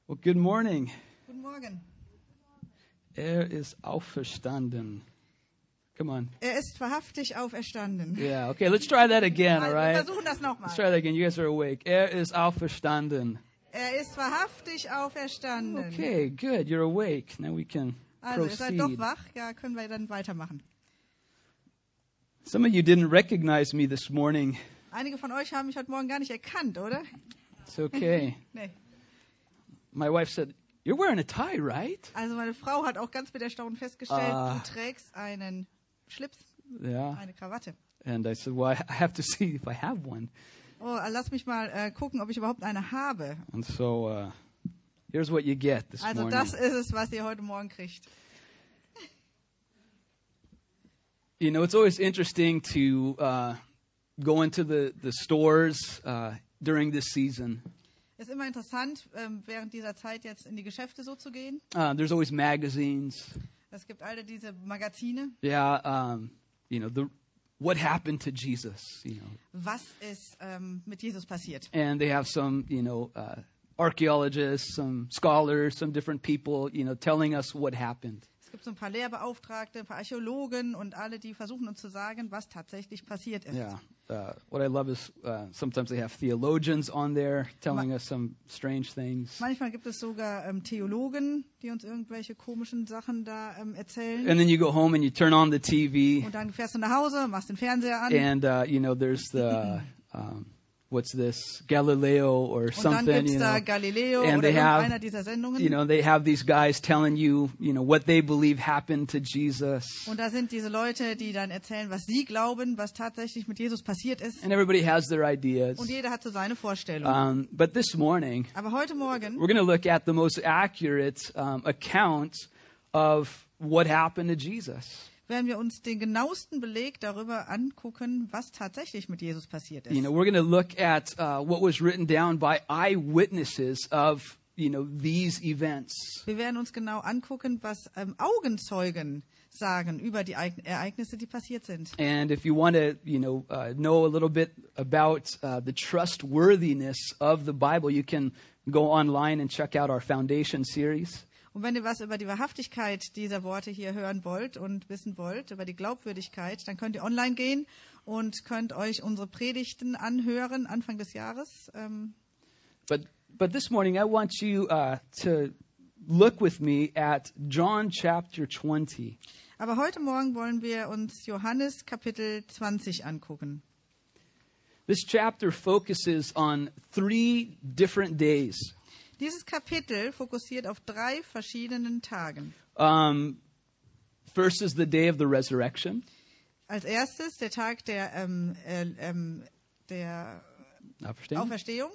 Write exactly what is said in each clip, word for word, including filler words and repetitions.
Well, good morning. Guten Morgen. Er ist auferstanden. Come on. Er ist wahrhaftig auferstanden. Yeah, okay, let's try that again, all Also, wir right? versuchen das nochmal. Let's try that again. You guys are awake. Er ist auferstanden. Er ist wahrhaftig auferstanden. Okay, good. You're awake. Now we can Also, ihr seid doch proceed. wach. Ja, können wir dann weitermachen. Some of you didn't recognize me this morning. Einige von euch haben mich heute Morgen gar nicht erkannt, oder? It's okay. Nee. My wife said, "You're wearing a tie, right?" Also meine Frau hat auch ganz mit Erstaunen festgestellt, Ah. du trägst einen Schlips, Yeah. eine Krawatte. And I said, "Well, I have to see if I have one." Oh, lass mich mal äh, gucken, ob ich überhaupt eine habe. And so uh, here's what you get this Also morning. das ist es, was ihr heute Morgen kriegt. You know, it's always interesting to uh, go into the, the stores uh, during this season. Es ist immer interessant, ähm, während dieser Zeit jetzt in die Geschäfte so zu gehen. Uh, there's always magazines. Es gibt alle diese Magazine. Yeah, um, you know, the what happened to Jesus, you know. Was ist ähm, mit Jesus passiert? And they have some, you know, uh, archaeologists, some scholars, some different people, you know, telling us what happened. Es gibt so ein paar Lehrbeauftragte, ein paar Archäologen und alle, die versuchen uns zu sagen, was tatsächlich passiert ist. Yeah. Uh, what I love is uh, sometimes they have theologians on there telling us some strange things. Manchmal gibt es sogar ähm, Theologen, die uns irgendwelche komischen Sachen da ähm, erzählen. And then you go home and you turn on the T V. Und dann fährst du nach Hause, machst den Fernseher an. And, uh, you know, there's the, um, what's this, Galileo or Und dann something, gibt es you da know. Galileo And oder they have, irgendeiner dieser Sendungen. You know, they have these guys telling you, you know, what they believe happened to Jesus. Und da sind diese Leute, die dann erzählen, was sie glauben, was tatsächlich mit Jesus passiert ist. And everybody has their ideas. Und jeder hat so seine Vorstellung. Um, but this morning, Aber heute Morgen we're going to look at the most accurate um, account of what happened to Jesus. werden wir uns den genauesten Beleg darüber angucken, was tatsächlich mit Jesus passiert ist. You know, we're going to look at uh, what was written down by eyewitnesses of, you know, these events. Wir werden uns genau angucken, was ähm, Augenzeugen sagen über die Ereign- Ereignisse, die passiert sind. And if you want to, you know, uh, know a little bit about uh, the trustworthiness of the Bible, you can go online and check out our Foundation series. Und wenn ihr was über die Wahrhaftigkeit dieser Worte hier hören wollt und wissen wollt, über die Glaubwürdigkeit, dann könnt ihr online gehen und könnt euch unsere Predigten anhören, Anfang des Jahres. Ähm, But but this morning I want you uh, to look with me at John chapter twenty. aber heute Morgen wollen wir uns Johannes Kapitel zwanzig angucken. This chapter focuses on three different days. Dieses Kapitel fokussiert auf drei verschiedenen Tagen. Um, first is the day of the resurrection. Als erstes der Tag der, ähm, äh, ähm, der Auferstehung. Auferstehung,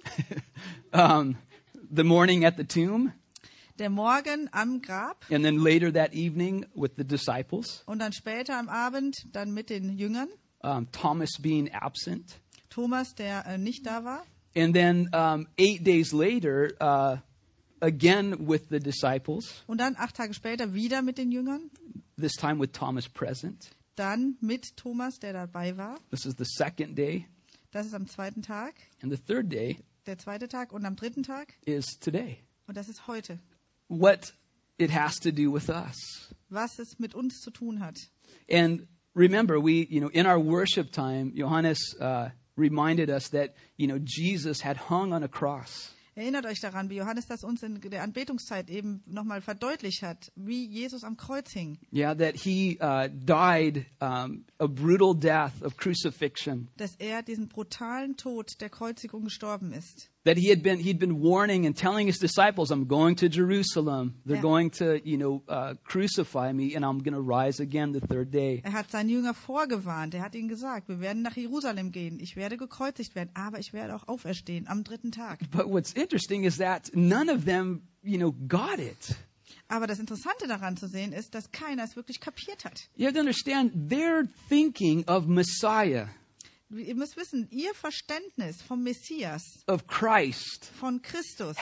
um, the morning at the tomb, der Morgen am Grab and then later that evening with the disciples. und dann später am Abend dann mit den Jüngern. Um, Thomas being absent. Thomas, der äh, nicht da war. And then um, eight days later, uh, again with the disciples, Und dann acht Tage später wieder mit den Jüngern. this time with Thomas present. Dann mit Thomas, der dabei war. This is the second day. Das ist am zweiten Tag. And the third day Der zweite Tag. Und am dritten Tag. is today. Und das ist heute. What it has to do with us. Was es mit uns zu tun hat. And remember, we, you know, in our worship time, Johannes uh, reminded us that, you know, Jesus had hung on a cross. Erinnert euch daran, wie Johannes das uns in der Anbetungszeit eben nochmal verdeutlicht hat, wie Jesus am Kreuz hing. Yeah, that he uh, died um, a brutal death of crucifixion. Dass er diesen brutalen Tod der Kreuzigung gestorben ist. That he had been he'd been warning and telling his disciples, I'm going to Jerusalem. They're Yeah. going to, you know, uh, crucify me, and I'm going to rise again the third day. Er hat seinen Jünger vorgewarnt. Er hat ihnen gesagt, wir werden nach Jerusalem gehen. Ich werde gekreuzigt werden, aber ich werde auch auferstehen am dritten Tag. But what's interesting is that none of them, you know, got it. Aber das Interessante daran zu sehen ist, dass keiner es wirklich kapiert hat. You have to understand, they're thinking of Messiah, Ihr müsst wissen, ihr Verständnis vom Messias, of Christ, von Christus, had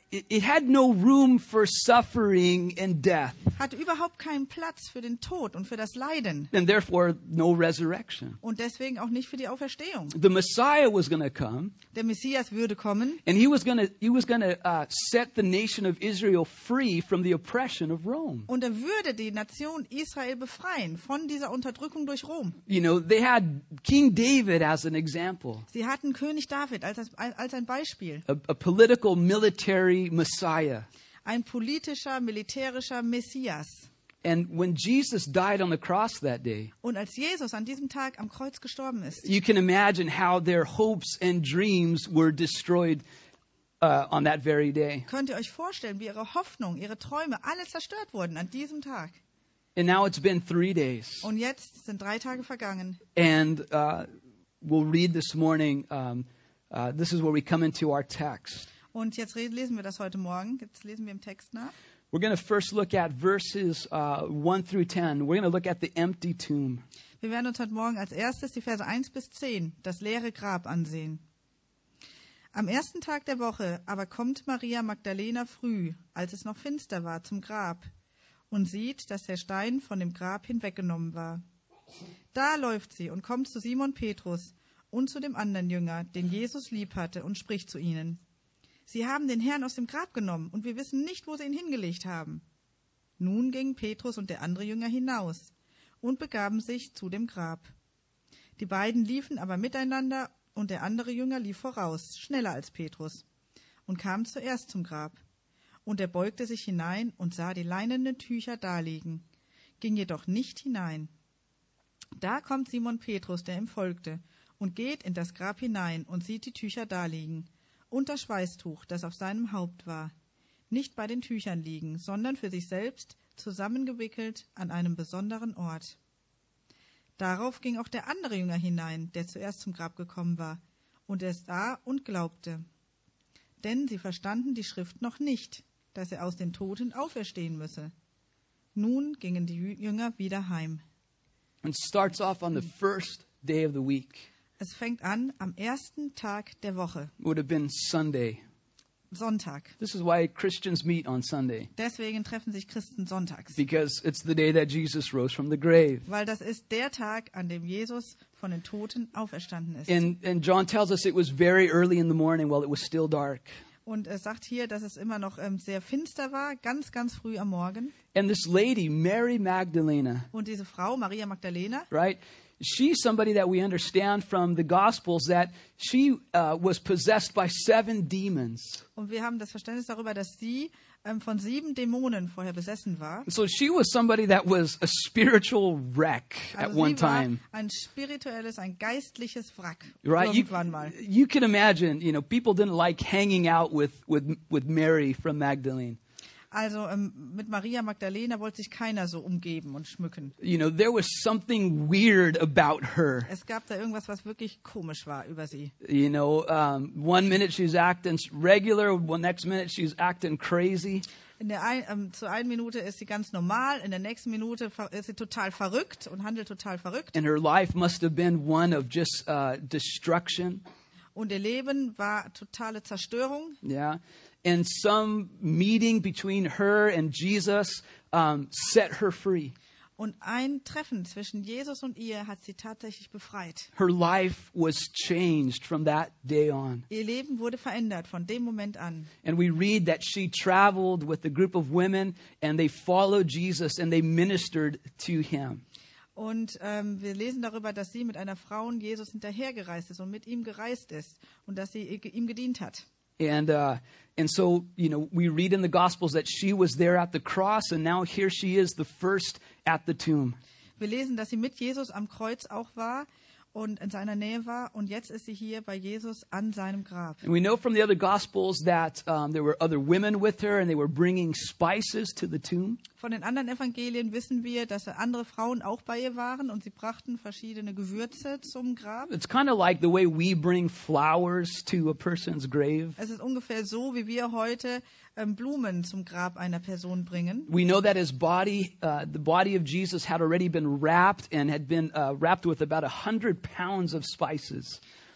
it, it had no room for suffering and death, hatte überhaupt keinen Platz für den Tod und für das Leiden and therefore no resurrection. und deswegen auch nicht für die Auferstehung. The Messiah was going to come, Der Messias würde kommen and he was going to he was going to uh, set the nation of Israel free from the oppression of Rome. und er würde die Nation Israel befreien von dieser Unterdrückung durch Rom. You know, they had King David as an example, Sie hatten König David als, als ein Beispiel. a, a political military Messiah. Ein politischer, militärischer Messias. And when Jesus died on the cross that day, Und als Jesus an diesem Tag am Kreuz gestorben ist, you can imagine how their hopes and dreams were destroyed uh, on that very day. könnt ihr euch vorstellen, wie ihre Hoffnung, ihre Träume, alle zerstört wurden an diesem Tag. And now it's been three days. Und jetzt sind drei Tage vergangen. And uh, we'll read this morning. Um, uh, this is where we come into our text. Und jetzt re- lesen wir das heute Morgen. Jetzt lesen wir im Text nach. We're going to first look at verses uh, one through ten. We're going to look at the empty tomb. Wir werden uns heute Morgen als erstes die Verse eins bis zehn, das leere Grab, ansehen. Am ersten Tag der Woche aber kommt Maria Magdalena früh, als es noch finster war, zum Grab und sieht, dass der Stein von dem Grab hinweggenommen war. Da läuft sie und kommt zu Simon Petrus und zu dem anderen Jünger, den Jesus lieb hatte, und spricht zu ihnen: Sie haben den Herrn aus dem Grab genommen, und wir wissen nicht, wo sie ihn hingelegt haben. Nun gingen Petrus und der andere Jünger hinaus und begaben sich zu dem Grab. Die beiden liefen aber miteinander, und der andere Jünger lief voraus, schneller als Petrus, und kam zuerst zum Grab. Und er beugte sich hinein und sah die leinenen Tücher daliegen, ging jedoch nicht hinein. Da kommt Simon Petrus, der ihm folgte, und geht in das Grab hinein und sieht die Tücher daliegen und das Schweißtuch, das auf seinem Haupt war, nicht bei den Tüchern liegen, sondern für sich selbst zusammengewickelt an einem besonderen Ort. Darauf ging auch der andere Jünger hinein, der zuerst zum Grab gekommen war, und er sah und glaubte. Denn sie verstanden die Schrift noch nicht, dass er aus den Toten auferstehen müsse. Nun gingen die Jünger wieder heim. And starts off on the first day of the week. Es fängt an am ersten Tag der Woche, It would have been Sunday. Sonntag. This is why Christians meet on Sunday, Deswegen treffen sich Christen sonntags, because it's the day that Jesus rose from the grave. weil das ist der Tag, an dem Jesus von den Toten auferstanden ist. And, and John tells us it was very early in the morning while it was still dark. Und es sagt hier, dass es immer noch ähm, sehr finster war, ganz, ganz früh am Morgen. And this lady, Mary Magdalena, Und diese Frau, Maria Magdalena, right? She's somebody that we understand from the Gospels that she uh, was possessed by seven demons. und wir haben das Verständnis darüber, dass sie ähm, von sieben Dämonen vorher besessen war. So she was somebody that was a spiritual wreck at Also one sie war time. ein spirituelles, ein geistliches Wrack. Right? You, Irgendwann mal. you can imagine, you know, people didn't like hanging out with, with, with Mary from Magdalene. Also ähm, mit Maria Magdalena wollte sich keiner so umgeben und schmücken. You know, there was something weird about her. Es gab da irgendwas, was wirklich komisch war über sie. You know, um, one minute she's acting regular, one next minute she's acting crazy. In der ein, ähm, zur einen Minute ist sie ganz normal, in der nächsten Minute ver- ist sie total verrückt und handelt total verrückt. And her life must have been one of just uh, destruction. Und ihr Leben war totale Zerstörung. Yeah. And some meeting between her and Jesus um, set her free. Und ein Treffen zwischen Jesus und ihr hat sie tatsächlich befreit. Her life was changed from that day on. Ihr Leben wurde verändert von dem Moment an. And we read that she traveled with a group of women and they followed Jesus and they ministered to him. Und ähm, wir lesen darüber, dass sie mit einer Frau Jesus hinterhergereist ist und mit ihm gereist ist und dass sie ihm gedient hat. And uh, and so, you know, we read in the Gospels that she was there at the cross, and now here she is, the first at the tomb. Wir lesen, dass sie mit Jesus am Kreuz auch war und in seiner Nähe war. Und jetzt ist sie hier bei Jesus an seinem Grab. And we know from the other Gospels that um, there were other women with her, and they were bringing spices to the tomb. Von den anderen Evangelien wissen wir, dass andere Frauen auch bei ihr waren und sie brachten verschiedene Gewürze zum Grab. It's kind of like the way we bring flowers to a person's grave. Es ist ungefähr so, wie wir heute ähm, Blumen zum Grab einer Person bringen. We know that his body, uh, the body of Jesus, had already been wrapped and had been uh, wrapped with about a hundred pounds of spices.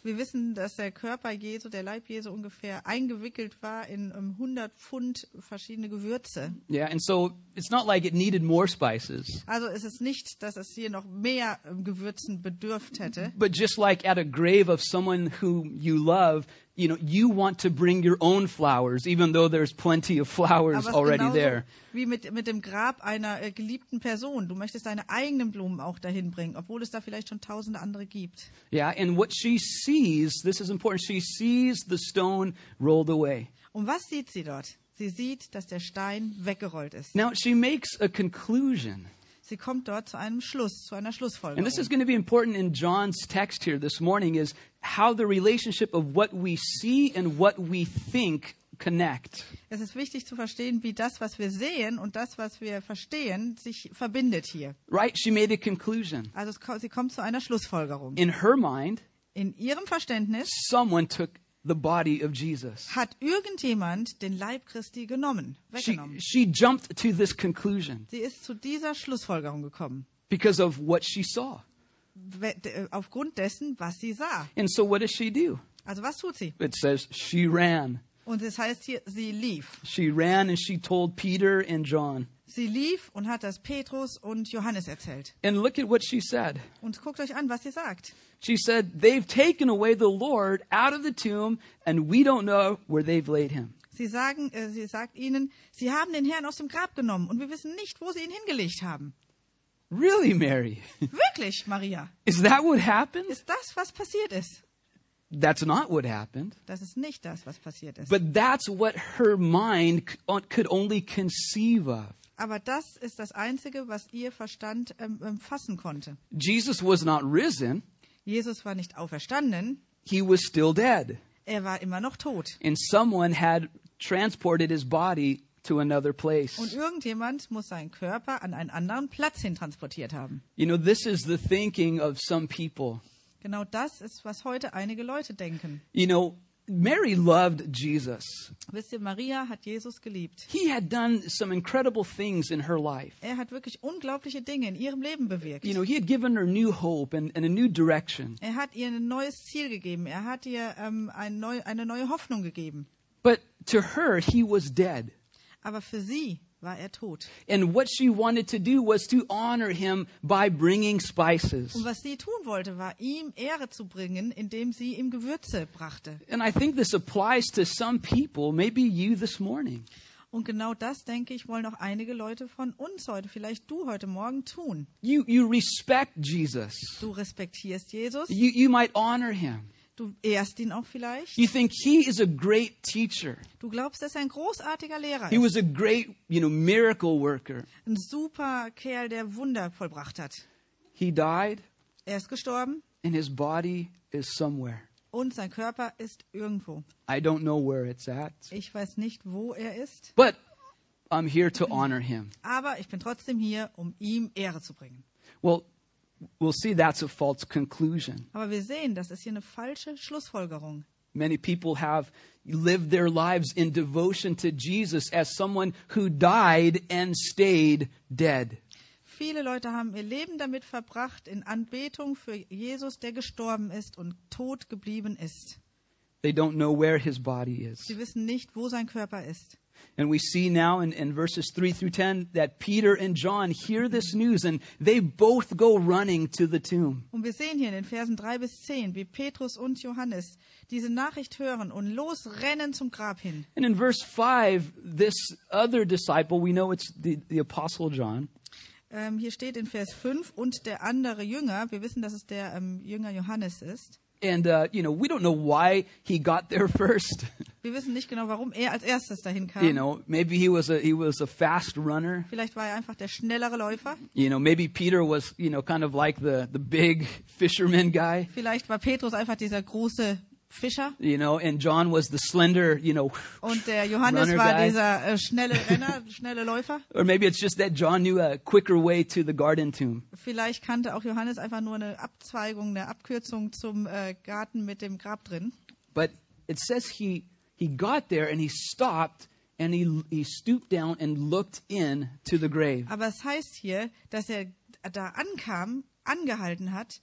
Wir wissen, dass der Körper Jesu, der Leib Jesu ungefähr eingewickelt war in um, hundert Pfund verschiedene Gewürze. Yeah, and so it's not like it needed more spices. Also ist es nicht, dass es hier noch mehr um, Gewürzen bedürft hätte. But just like at a grave of someone who you love, you know, you want to bring your own flowers, even though there's plenty of flowers Aber es ist already genauso there. wie mit, mit dem Grab einer äh, geliebten Person. Du möchtest deine eigenen Blumen auch dahin bringen, obwohl es da vielleicht schon tausende andere gibt. Yeah, and what she sees, this is important, she sees the stone rolled away. Und was sieht sie dort? Sie sieht, dass der Stein weggerollt ist. Now, she makes a conclusion. Sie kommt dort zu einem Schluss, zu einer And Schlussfolgerung. this is going to be important in John's text here this morning, is how the relationship of what we see and what we think connect. Es ist wichtig zu verstehen, wie das, was wir sehen und das, was wir verstehen, sich verbindet hier. Right? She made a conclusion. Also es, ko- sie kommt zu einer Schlussfolgerung. In her mind, In ihrem Verständnis someone took the body of Jesus. hat irgendjemand den Leib Christi genommen, She, weggenommen. she jumped to this conclusion Sie ist zu dieser Schlussfolgerung gekommen, because of what she saw. we- d- aufgrund dessen, was sie sah. And so what does she do? Also was tut sie? It says she ran. Und es heißt hier, sie lief. She ran and she told Peter and John. Sie lief und hat das Petrus und Johannes erzählt. And look at what she said. Und guckt euch an, was sie sagt. She said, they've taken away the Lord out of the tomb, and we don't know where they've laid him. Sie sagen, äh, sie sagt ihnen, sie haben den Herrn aus dem Grab genommen und wir wissen nicht, wo sie ihn hingelegt haben. Really, Mary? Wirklich, Maria? Is that what happened? Ist das, was passiert ist? That's not what happened. Das ist nicht das, was passiert ist. But that's what her mind c- could only conceive of. Aber das ist das Einzige, was ihr Verstand ähm, ähm, fassen konnte. Jesus was not risen. Jesus war nicht auferstanden, He was still dead. er war immer noch tot. And someone had transported his body to another place. Und irgendjemand muss seinen Körper an einen anderen Platz hin transportiert haben. You know, this is the thinking of some people. Genau das ist, was heute einige Leute denken. You know, Mary loved Jesus. Wisst ihr, Maria hat Jesus geliebt. He had done some incredible things in her life. Er hat wirklich unglaubliche Dinge in ihrem Leben bewirkt. You know, he had given her new hope and, and a new direction. Er hat ihr ein neues Ziel gegeben. Er hat ihr ähm, ein neu, eine neue Hoffnung gegeben. But to her, he was dead. Aber für sie war er tot. And what she wanted to do was to honor him by bringing spices. Und was sie tun wollte, war ihm Ehre zu bringen, indem sie ihm Gewürze brachte. And I think this applies to some people, maybe you this morning. Und genau das, denke ich, wollen auch einige Leute von uns heute, vielleicht du heute Morgen, tun. You, you respect Jesus. Du respektierst Jesus, You, you might honor him. du ehrst ihn auch vielleicht. You think he is a great teacher. Du glaubst, dass er ein großartiger Lehrer He ist. was a great, you know, miracle worker. Ein super Kerl, der Wunder vollbracht hat. He died Er ist gestorben and his body is somewhere. und sein Körper ist irgendwo. I don't know where it's at, Ich weiß nicht, wo er ist, but I'm here to honor him. aber ich bin trotzdem hier, um ihm Ehre zu bringen. Well, we'll see that's a false conclusion. Aber wir sehen, das ist hier eine falsche Schlussfolgerung. Many people have lived their lives in devotion to Jesus as someone who died and stayed dead. Viele Leute haben ihr Leben damit verbracht, in Anbetung für Jesus, der gestorben ist und tot geblieben ist. They don't know where his body is. Sie wissen nicht, wo sein Körper ist. And we see now in, in verses three through ten that Peter and John hear this news and they both go running to the tomb. Und wir sehen hier in den Versen drei bis zehn, wie Petrus und Johannes diese Nachricht hören und losrennen zum Grab hin. And in verse five, this other disciple, we know it's the, the Apostle John, Ähm, hier steht in Vers fünf, und der andere Jünger, wir wissen, dass es der ähm, Jünger Johannes ist. and, uh, you know, we don't know why he got there first. Wir wissen nicht genau, warum er als erstes dahin kam. You know, maybe he was a, he was a fast runner. Vielleicht war er einfach der schnellere Läufer. You know, maybe Peter was, you know, kind of like the, the big fisherman guy, Vielleicht war Petrus einfach dieser große Fischer. you know, and John was the slender, you know, Und der Johannes runner war guy. dieser äh, schnelle Renner, schnelle Läufer. Or maybe it's just that John knew a quicker way to the garden tomb. Vielleicht kannte auch Johannes einfach nur eine Abzweigung, eine Abkürzung zum äh, Garten mit dem Grab drin. But it says he he got there and he stopped and he he stooped down and looked in to the grave. Aber es heißt hier, dass er da ankam, angehalten hat,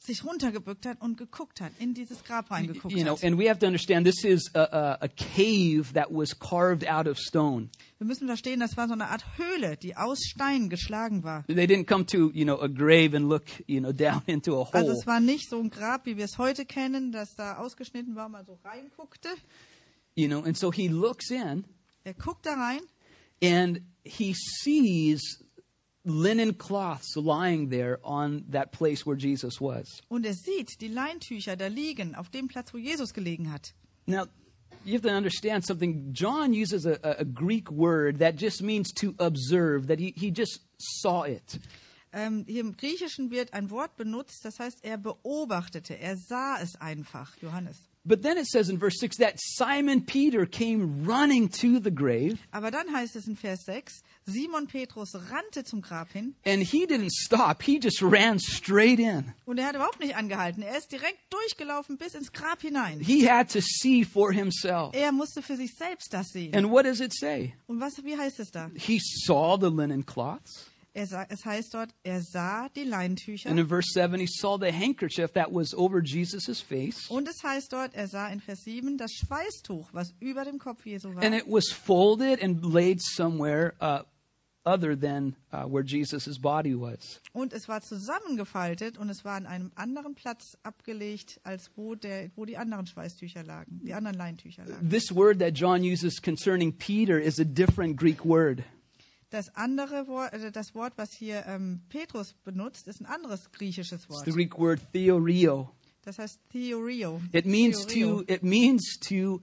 sich runtergebückt hat und geguckt hat, in dieses Grab reingeguckt You know, hat. and we have to understand this is a, a, a cave that was carved out of stone. Wir müssen verstehen, das war so eine Art Höhle, die aus Stein geschlagen war. They didn't come to, you know, a grave and look, you know, down into a Also hole. es war nicht so ein Grab, wie wir es heute kennen, das da ausgeschnitten war, mal so reinguckte. You know, and so he looks in Er guckt da rein and he sees linen cloths lying there on that place where Jesus was. und er sieht die Leintücher da liegen, auf dem Platz, wo Jesus gelegen hat. Now, you have to understand something. John uses a, a Greek word that just means to observe, that he, he just saw it. Ähm, hier im Griechischen wird ein Wort benutzt, das heißt, er beobachtete, er sah es einfach, Johannes. But then it says in verse six that Simon Peter came running to the grave, Aber dann heißt es in Vers sechs, Simon Petrus rannte zum Grab hin and he didn't stop. He just ran straight in. und er hat überhaupt nicht angehalten. Er ist direkt durchgelaufen bis ins Grab hinein. He had to see for himself. Er musste für sich selbst das sehen. And what does it say? Und was, wie heißt es da? He saw the linen cloths. Er sah, es heißt dort, er sah die Leintücher. And in verse seven, he saw the handkerchief that was over Jesus' face. Und es heißt dort, er sah in Vers sieben das Schweißtuch, was über dem Kopf Jesu war. And it was folded and laid somewhere uh, other than uh, where Jesus' body was. Und es war zusammengefaltet und es war an einem anderen Platz abgelegt, als wo, der, wo die anderen Schweißtücher lagen, die anderen Leintücher lagen. This word that John uses concerning Peter is a different Greek word. Das andere Wort, also das Wort, was hier ähm, Petrus benutzt, ist ein anderes griechisches It's Wort. the Greek word theorio. Das heißt Theorio. It means Theorio. to it means to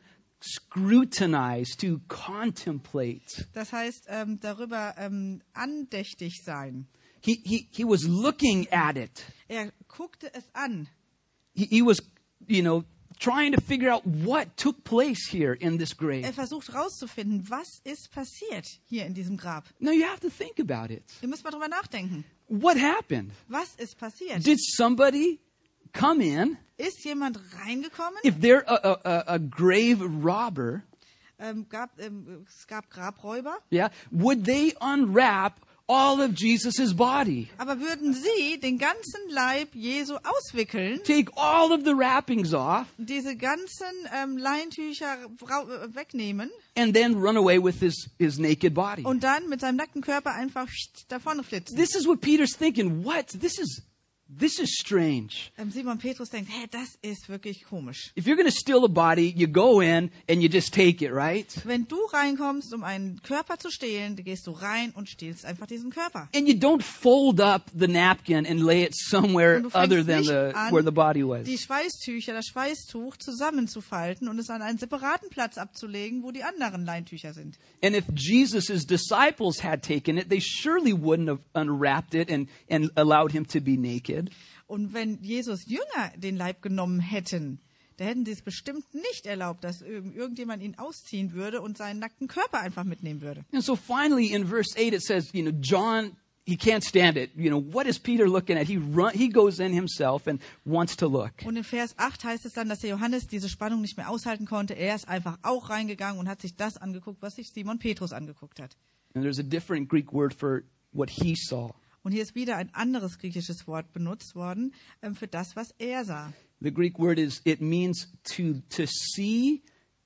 scrutinize, to contemplate. Das heißt ähm, darüber ähm, andächtig sein. He he he was looking at it. Er guckte es an. He, he was, you know, trying to figure out what took place here in this grave. Er versucht herauszufinden, was ist passiert hier in diesem Grab. Now you have to think about it. Ihr müsst mal drüber nachdenken. What happened? Was ist passiert? Did somebody come in? Ist jemand reingekommen? If they're a, a, a- a grave robber, Ähm, gab, ähm, es gab Grabräuber. yeah, would they unwrap all of Jesus' body? Aber würden sie den ganzen Leib Jesu auswickeln, Take all of the wrappings off diese ganzen ähm, Leintücher rau- äh, wegnehmen and then run away with his, his naked body? und dann mit seinem nackten Körper einfach davon flitzen? This is what Peter's thinking. What? This is this is strange. Ähm, Simon Petrus denkt, hä, das ist wirklich komisch. If you're going to steal a body, you go in and you just take it, right? Wenn du reinkommst, um einen Körper zu stehlen, dann gehst du rein und stiehlst einfach diesen Körper. And you don't fold up the napkin and lay it somewhere Und du other fängst than nicht the an, where the body was. die Schweißtücher, das Schweißtuch zusammenzufalten und es an einen separaten Platz abzulegen, wo die anderen Leintücher sind. And if Jesus' disciples had taken it, they surely wouldn't have unwrapped it and, and allowed him to be naked. Und wenn Jesus Jünger den Leib genommen hätten, da hätten sie es bestimmt nicht erlaubt, dass irg- irgendjemand ihn ausziehen würde und seinen nackten Körper einfach mitnehmen würde. And so finally in verse eight it says, you know, John, he can't stand it. You know, what is Peter looking at? He run, he goes in himself and wants to look. Und in Vers acht heißt es dann, dass der Johannes diese Spannung nicht mehr aushalten konnte. Er ist einfach auch reingegangen und hat sich das angeguckt, was sich Simon Petrus angeguckt hat. And there's a different Greek word for what he saw. Und hier ist wieder ein anderes griechisches Wort benutzt worden ähm, für das, was er sah. The Greek word is, it means to, to see,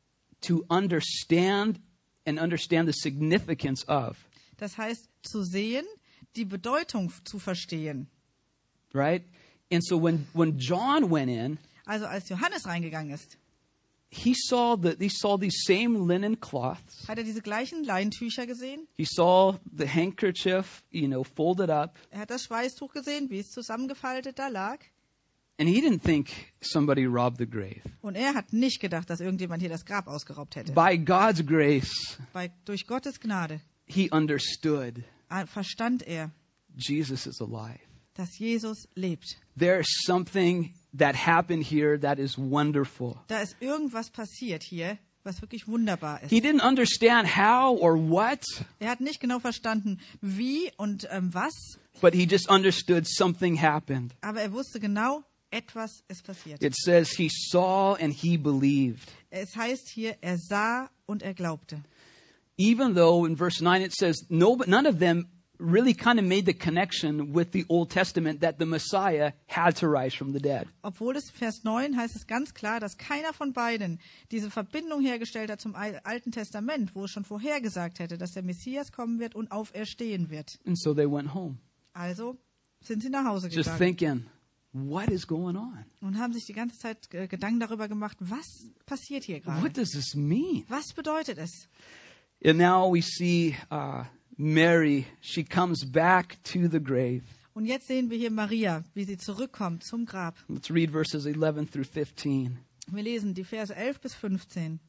to understand, and understand the significance of, Das heißt, zu sehen, die Bedeutung zu verstehen. right? And so when, when John went in, Also als Johannes reingegangen ist, he saw the, he saw these same linen cloths. hat er diese gleichen Leintücher gesehen. He saw the handkerchief, you know, folded up. Er hat das Schweißtuch gesehen, wie es zusammengefaltet da lag. And he didn't think somebody robbed the grave. Und er hat nicht gedacht, dass irgendjemand hier das Grab ausgeraubt hätte. By God's grace, Bei, durch Gottes Gnade he understood äh, verstand er, Jesus is alive. dass Jesus lebt. There's something that happened here that is wonderful. Da ist irgendwas passiert hier, was wirklich wunderbar ist. He didn't understand how or what, Er hat nicht genau verstanden, wie und ähm, was, but he just understood something happened. aber er wusste genau, etwas ist passiert. It says he saw and he believed. Es heißt hier, er sah und er glaubte. Even though in verse nine it says no, none of them really kind of made the connection with the Old Testament that the Messiah had to rise from the dead. Obwohl es Vers neun heißt es ganz klar, dass keiner von beiden diese Verbindung hergestellt hat zum Al- Alten Testament, wo es schon vorhergesagt hätte, dass der Messias kommen wird und auferstehen wird. And so they went home, Also sind sie nach Hause just gegangen thinking, what is going on? und haben sich die ganze Zeit äh, Gedanken darüber gemacht, was passiert hier gerade? What does this mean? Was bedeutet es? And now we see uh, Mary, she comes back to the grave. Und jetzt sehen wir hier Maria, wie sie zurückkommt zum Grab. Let's read verses eleven through fifteen. Wir lesen die Verse elf bis fünfzehn.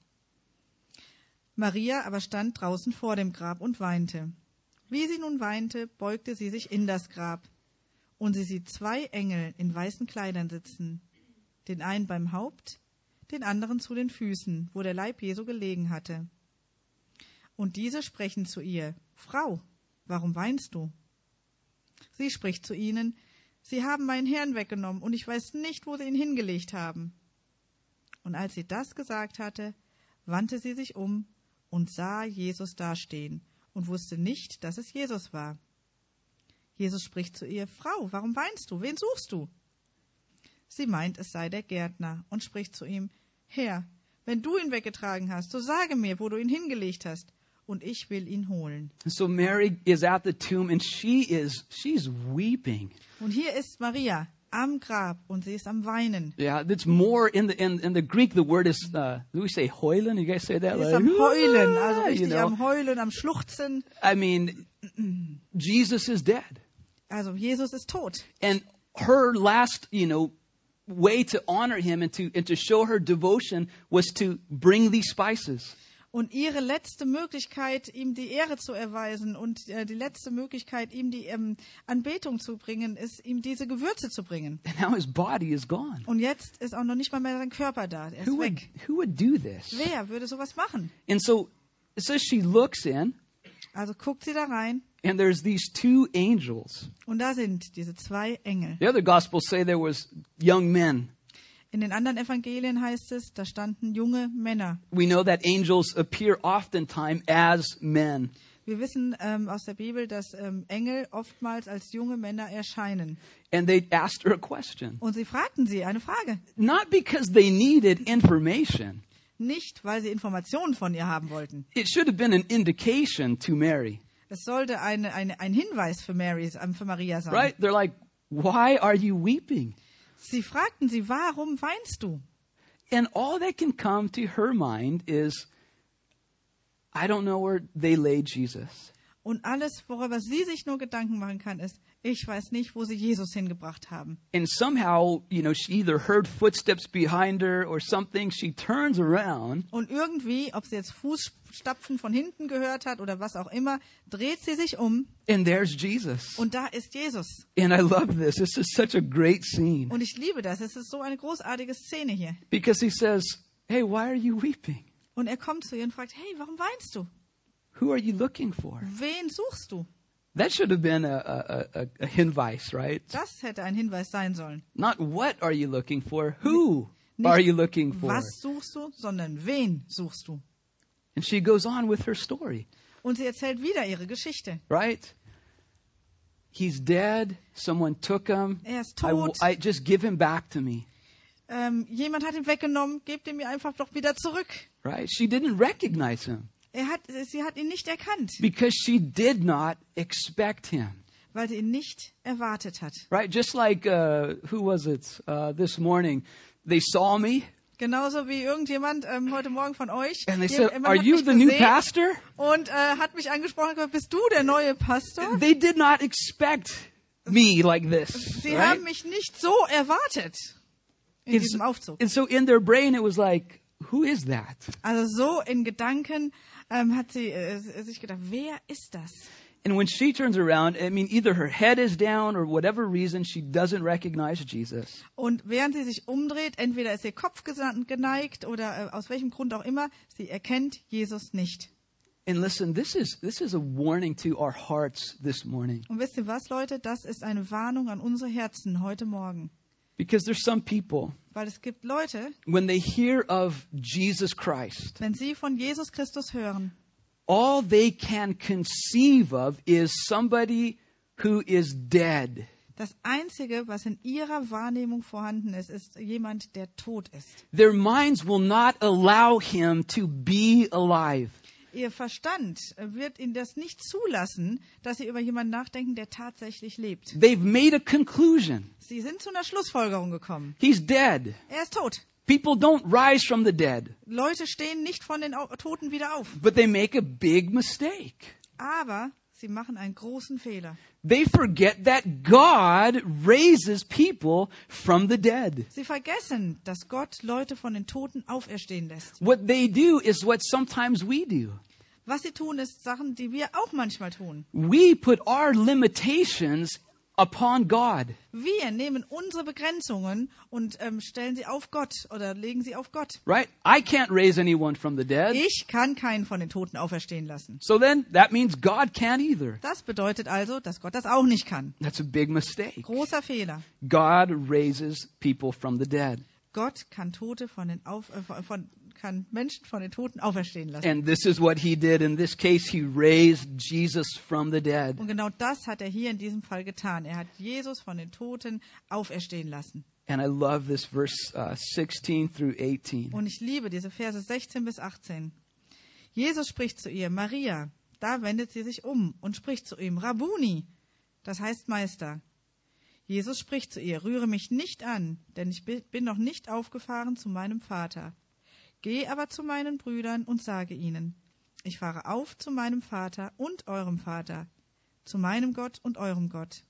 Maria aber stand draußen vor dem Grab und weinte. Wie sie nun weinte, beugte sie sich in das Grab. Und sie sieht zwei Engel in weißen Kleidern sitzen, den einen beim Haupt, den anderen zu den Füßen, wo der Leib Jesu gelegen hatte. Und diese sprechen zu ihr: Frau, warum weinst du? Sie spricht zu ihnen: Sie haben meinen Herrn weggenommen, und ich weiß nicht, wo sie ihn hingelegt haben. Und als sie das gesagt hatte, wandte sie sich um und sah Jesus dastehen und wusste nicht, dass es Jesus war. Jesus spricht zu ihr: Frau, warum weinst du? Wen suchst du? Sie meint, es sei der Gärtner, und spricht zu ihm: Herr, wenn du ihn weggetragen hast, so sage mir, wo du ihn hingelegt hast, und ich will ihn holen. And so Mary is at the tomb and she is, she's weeping. Und hier ist Maria am Grab und sie ist am Weinen. Yeah, it's more in the in, in the Greek. The word is uh, do we say heulen? You guys say that? Sie ist Like, am Heulen, also "Ah," you richtig know? am Heulen, am Schluchzen. I mean, Jesus is dead, Also Jesus ist tot. and her last, you know, way to honor him and to and to show her devotion was to bring these spices. Und ihre letzte Möglichkeit, ihm die Ehre zu erweisen und äh, die letzte Möglichkeit, ihm die ähm, Anbetung zu bringen, ist, ihm diese Gewürze zu bringen. And now his body is gone. Und jetzt ist auch noch nicht mal mehr sein Körper da. Er ist Who would weg. who would do this? Wer würde sowas machen? And so it says she looks in, Also guckt sie da rein and there's these two angels. und da sind diese zwei Engel. The other gospels say there was young men. In den anderen Evangelien heißt es, da standen junge Männer. We know that angels appear oftentimes as men. Wir wissen ähm, aus der Bibel, dass ähm, Engel oftmals als junge Männer erscheinen. And they asked her a question. Und sie fragten sie eine Frage. Not because they needed information. Nicht, weil sie Informationen von ihr haben wollten. It should have been an indication to Mary, Es sollte eine, eine, ein Hinweis für, Mary, ähm, für Maria sein. right? They're like, why are you weeping? Sie fragten sie, warum weinst du? And all that can come to her mind is, I don't know where they laid Jesus. Und alles, worüber sie sich nur Gedanken machen kann, ist, ich weiß nicht, wo sie Jesus hingebracht haben. And somehow, you know, she either heard footsteps behind her or something. She turns around Und irgendwie, ob sie jetzt Fußstapfen von hinten gehört hat oder was auch immer, dreht sie sich um and there's Jesus. und da ist Jesus. And I love this. This is such a great scene Und ich liebe das. Es ist so eine großartige Szene hier. because he says, hey, why are you weeping? Und er kommt zu ihr und fragt, hey, warum weinst du? Who are you looking for? Wen suchst du? That should have been a, a, a, a Hinweis, right? Das hätte ein Hinweis sein sollen. Not what are you looking for? Who Nicht are you looking for? was suchst du, sondern wen suchst du? And she goes on with her story, Und sie erzählt wieder ihre Geschichte. right? He's dead. Someone took him. Er ist I, tot. I just give him back to me, Ähm, jemand hat ihn weggenommen, gebt ihn mir einfach doch wieder zurück. right? She didn't recognize him Er hat, sie hat ihn nicht erkannt, because she did not expect him, weil sie ihn nicht erwartet hat. right? Just like, uh, who was it uh, this morning? They saw me Genauso wie irgendjemand ähm, heute Morgen von euch. and they Jem- said, jemand are hat you mich the new gesehen pastor? Und äh, hat mich angesprochen und gesagt, bist du der neue Pastor? They did not expect me like this, Sie right? haben mich nicht so erwartet in And diesem so, Aufzug. and so in their brain it was like, who is that? Also so in Gedanken ähm, hat sie äh, sich gedacht, wer ist das? And when she turns around, I mean, either her head is down or whatever reason, she doesn't recognize Jesus. Und während sie sich umdreht, entweder ist ihr Kopf gesa- geneigt oder äh, aus welchem Grund auch immer, sie erkennt Jesus nicht. And listen, this is this is a warning to our hearts this morning. Und wisst ihr was, Leute? Das ist eine Warnung an unsere Herzen heute Morgen. Because there's some people, Weil es gibt Leute, when they hear of Jesus Christ, wenn sie von Jesus Christus hören, all they can conceive of is somebody who is dead. Das Einzige, was in ihrer Wahrnehmung vorhanden ist, ist jemand, der tot ist. Their minds will not allow him to be alive. Ihr Verstand wird ihnen das nicht zulassen, dass sie über jemanden nachdenken, der tatsächlich lebt. They've made a conclusion. Sie sind zu einer Schlussfolgerung gekommen. He's dead. Er ist tot. People don't rise from the dead, Leute stehen nicht von den Au- Toten wieder auf. but they make a big mistake. Aber sie machen einen großen Fehler. They forget that God raises people from the dead. Sie vergessen, dass Gott Leute von den Toten auferstehen lässt. What they do is what sometimes we do. Was sie tun, ist Sachen, die wir auch manchmal tun. We put our limitations upon God. Wir nehmen unsere Begrenzungen und ähm, stellen sie auf Gott oder legen sie auf Gott. Right? I can't raise anyone from the dead. Ich kann keinen von den Toten auferstehen lassen. So then that means God can't either. Das bedeutet also, dass Gott das auch nicht kann. That's a big mistake. Großer Fehler. God raises people from the dead. Gott kann Tote von den auf, äh, von, von, kann Menschen von den Toten auferstehen lassen. And this is what he did. In this case, he raised Jesus from the dead. Und genau das hat er hier in diesem Fall getan. Er hat Jesus von den Toten auferstehen lassen. And I love this verse uh, sixteen through eighteen. Und ich liebe diese Verse sechzehn bis achtzehn. Jesus spricht zu ihr, Maria. Da wendet sie sich um und spricht zu ihm, Rabuni, das heißt Meister. Jesus spricht zu ihr, rühre mich nicht an, denn ich bin noch nicht aufgefahren zu meinem Vater. Geh aber zu meinen Brüdern und sage ihnen, ich fahre auf zu meinem Vater und eurem Vater, zu meinem Gott und eurem Gott.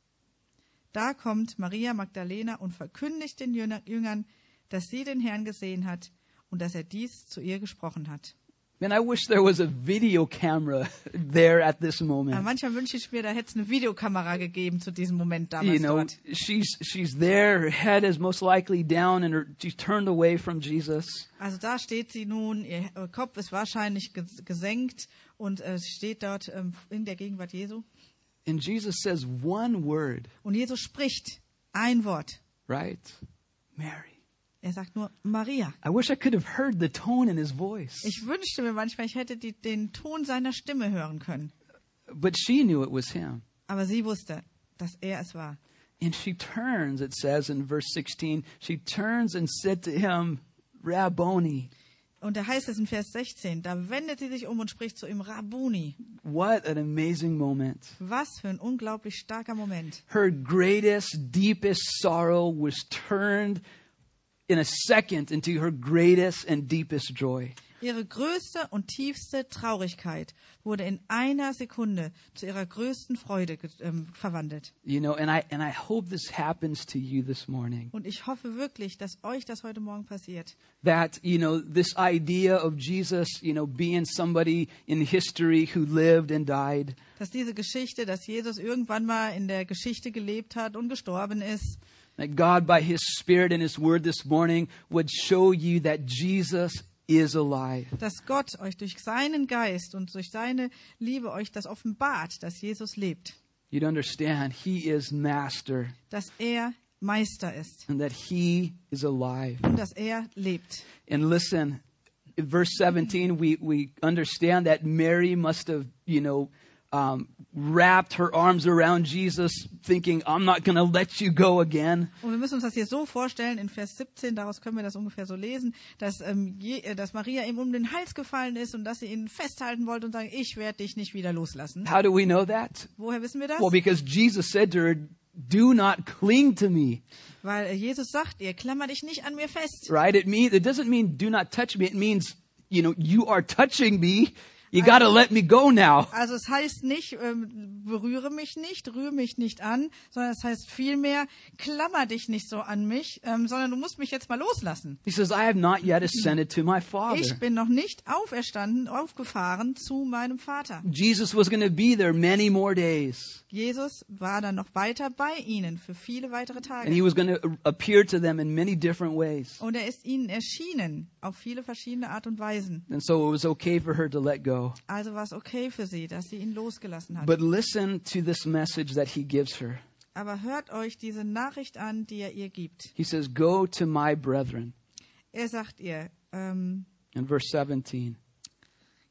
Da kommt Maria Magdalena und verkündigt den Jüngern, dass sie den Herrn gesehen hat und dass er dies zu ihr gesprochen hat. Man, I wish there was a video camera there at this Aber moment. manchmal wünsche ich mir, da hätte es eine Videokamera gegeben zu diesem Moment damals You know, dort. she's she's there. Her head is most likely down, and her, she's turned away from Jesus. Also da steht sie nun, ihr Kopf ist wahrscheinlich ges- gesenkt und äh, sie steht dort ähm, in der Gegenwart Jesu. And Jesus says one word, Und Jesus spricht ein Wort. right? Mary. Er sagt nur Maria. I wish I could have heard the tone in his voice. Ich wünschte mir manchmal, ich hätte die, den Ton seiner Stimme hören können. But she knew it was him. Aber sie wusste, dass er es war. And she turns, it says in verse sixteen, she turns and said to him, Rabboni. Und da heißt es in Vers sechzehn, da wendet sie sich um und spricht zu ihm, Rabuni. What an amazing moment. Was für ein unglaublich starker Moment. Her greatest, deepest sorrow was turned in a second into her greatest and deepest joy. Ihre größte und tiefste Traurigkeit wurde in einer Sekunde zu ihrer größten Freude ge- ähm, verwandelt. You know, and I and I hope this happens to you this morning. Und ich hoffe wirklich, dass euch das heute Morgen passiert. That, you know, this idea of Jesus, you know, being somebody in history who lived and died, Dass diese Geschichte, dass Jesus irgendwann mal in der Geschichte gelebt hat und gestorben ist, that God by his Spirit and his word this morning would show you that Jesus is alive. dass Gott euch durch seinen Geist und durch seine Liebe euch das offenbart, dass Jesus lebt, You'd understand he is master dass er Meister ist and that he is alive. und dass er lebt. And listen, in verse seventeen, we, we understand that Mary must have, you know, um, wrapped her arms around Jesus, thinking, I'm not going to let you go again. Und wir müssen uns das hier so vorstellen, in Vers siebzehn, daraus können wir das ungefähr so lesen, dass, ähm, je, äh, dass Maria ihm um den Hals gefallen ist und dass sie ihn festhalten wollte und sagen, ich werde dich nicht wieder loslassen. How do we know that? Woher wissen wir das? Well, because Jesus said to her, do not cling to me, Weil äh, Jesus sagt ihr, klammer dich nicht an mir fest. right? It mean, it doesn't mean do not touch me. It means, you know, you are touching me. You got to let me go now. Also es heißt nicht, ähm, berühre mich nicht, rühre mich nicht an, sondern es heißt vielmehr, klammer dich nicht so an mich, ähm, sondern du musst mich jetzt mal loslassen. He says, I have not yet ascended to my Father. Ich bin noch nicht auferstanden, aufgefahren zu meinem Vater. Jesus was going to be there many more days. Jesus war dann noch weiter bei ihnen für viele weitere And he Tage. was going to appear to them in many different ways. Und er ist ihnen erschienen auf viele verschiedene Art und Weisen. And so it was okay for her to let go. Also war es okay für sie, dass sie ihn losgelassen hat. But listen to this message that he gives her. Aber hört euch diese Nachricht an, die er ihr gibt. He says, go to my brethren. Er sagt ihr, ähm, In verse seventeen.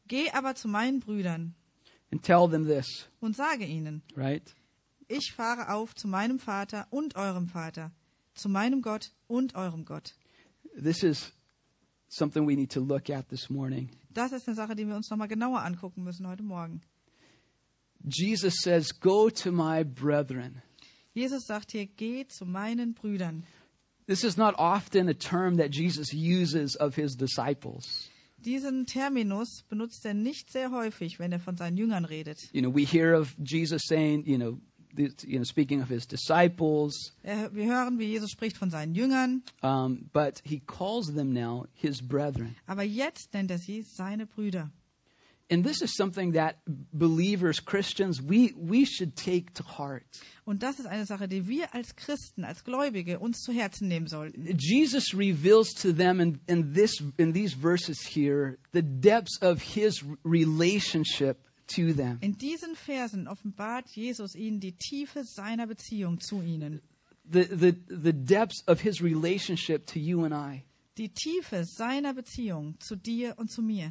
Geh aber zu meinen Brüdern and tell them this, und sage ihnen, right? ich fahre auf zu meinem Vater und eurem Vater, zu meinem Gott und eurem Gott. This is something we need to look at this morning. Das ist eine Sache, die wir uns nochmal genauer angucken müssen heute Morgen. Jesus says, go to my brethren. Jesus sagt hier, geh zu meinen Brüdern. This is not often a term that Jesus uses of his disciples. Diesen Terminus benutzt er nicht sehr häufig, wenn er von seinen Jüngern redet. You know, we hear of Jesus saying, you know, this, you know, speaking of his disciples, Er, wir hören, wie Jesus spricht von seinen Jüngern, um, but he calls them now his brethren. aber jetzt nennt er sie seine Brüder. And this is something that believers, Christians, we, we should take to heart. Und das ist eine Sache, die wir als Christen, als Gläubige uns zu Herzen nehmen sollten. Jesus reveals to them in, in, this, in these verses here the depths of his relationship to them. In diesen Versen offenbart Jesus ihnen die Tiefe seiner Beziehung zu ihnen. The, the, the depths of his relationship to you and I. Die Tiefe seiner Beziehung zu dir und zu mir.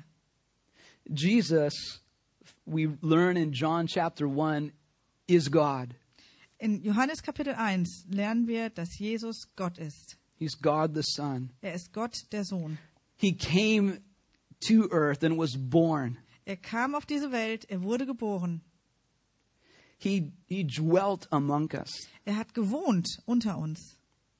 Jesus, we learn in John chapter one, is God. In Johannes Kapitel eins lernen wir, dass Jesus Gott ist. He's God the Son. Er ist Gott, der Sohn. He came to earth and was born. Er kam auf diese Welt, er wurde geboren. He, he dwelt among us. Er hat gewohnt unter uns.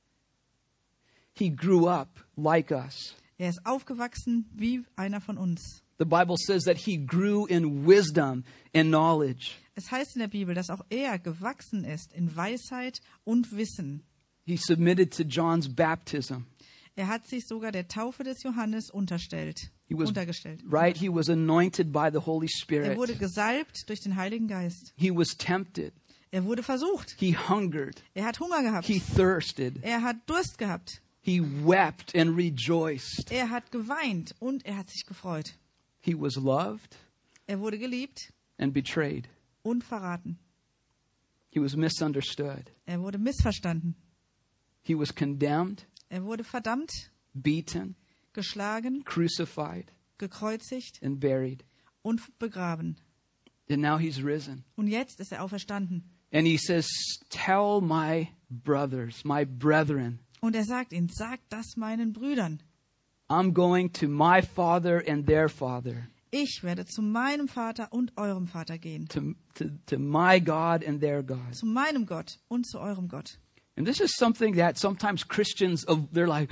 He grew up like us. Er ist aufgewachsen wie einer von uns. The Bible says that he grew in wisdom and knowledge. Es heißt in der Bibel, dass auch er gewachsen ist in Weisheit und Wissen. He submitted to John's baptism. Er hat sich sogar der Taufe des Johannes unterstellt, He was, untergestellt. right? He was anointed by the Holy Er Spirit. wurde gesalbt durch den Heiligen Geist. He was tempted. Er wurde versucht. He hungered. Er hat Hunger gehabt. He thirsted. Er hat Durst gehabt. He wept and rejoiced. Er hat geweint und er hat sich gefreut. He was loved Er wurde geliebt and betrayed. und verraten. He was misunderstood. Er wurde missverstanden. He was condemned, Er wurde verdammt, beaten, geschlagen, crucified, gekreuzigt and buried. und begraben. And now he's risen. Und jetzt ist er auferstanden. And he says, tell my brothers, my brethren, Und er sagt ihnen, sagt das meinen Brüdern. I'm going to my Father and their Father, Ich werde zu meinem Vater und eurem Vater gehen. to, to, to my God and their God. Zu meinem Gott und zu eurem Gott. And this is something that sometimes Christians, oh, they're like,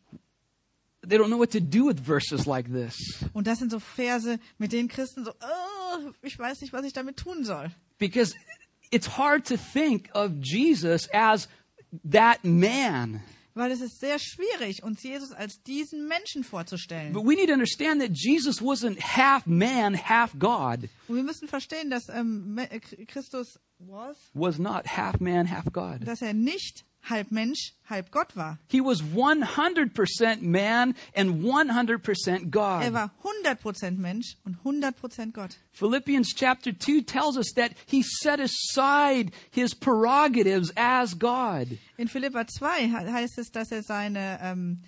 they don't know what to do with verses like this. Und das sind so Verse, mit denen Christen so, oh, ich weiß nicht, was ich damit tun soll. Because it's hard to think of Jesus as that man. Weil es ist sehr schwierig, uns Jesus als diesen Menschen vorzustellen. But we need to understand that Jesus wasn't half man, half God. Und wir müssen verstehen, dass ähm, Me- äh, Christus was, Was not half man, half God. dass er nicht halb Mensch, halb Gott war. He was one hundred percent man and one hundred percent Er God. war hundert Prozent Mensch und hundert Prozent Gott. Philippians chapter two tells us that he set aside his prerogatives as God. In Philipper zwei he- heißt es, dass er seine ähm,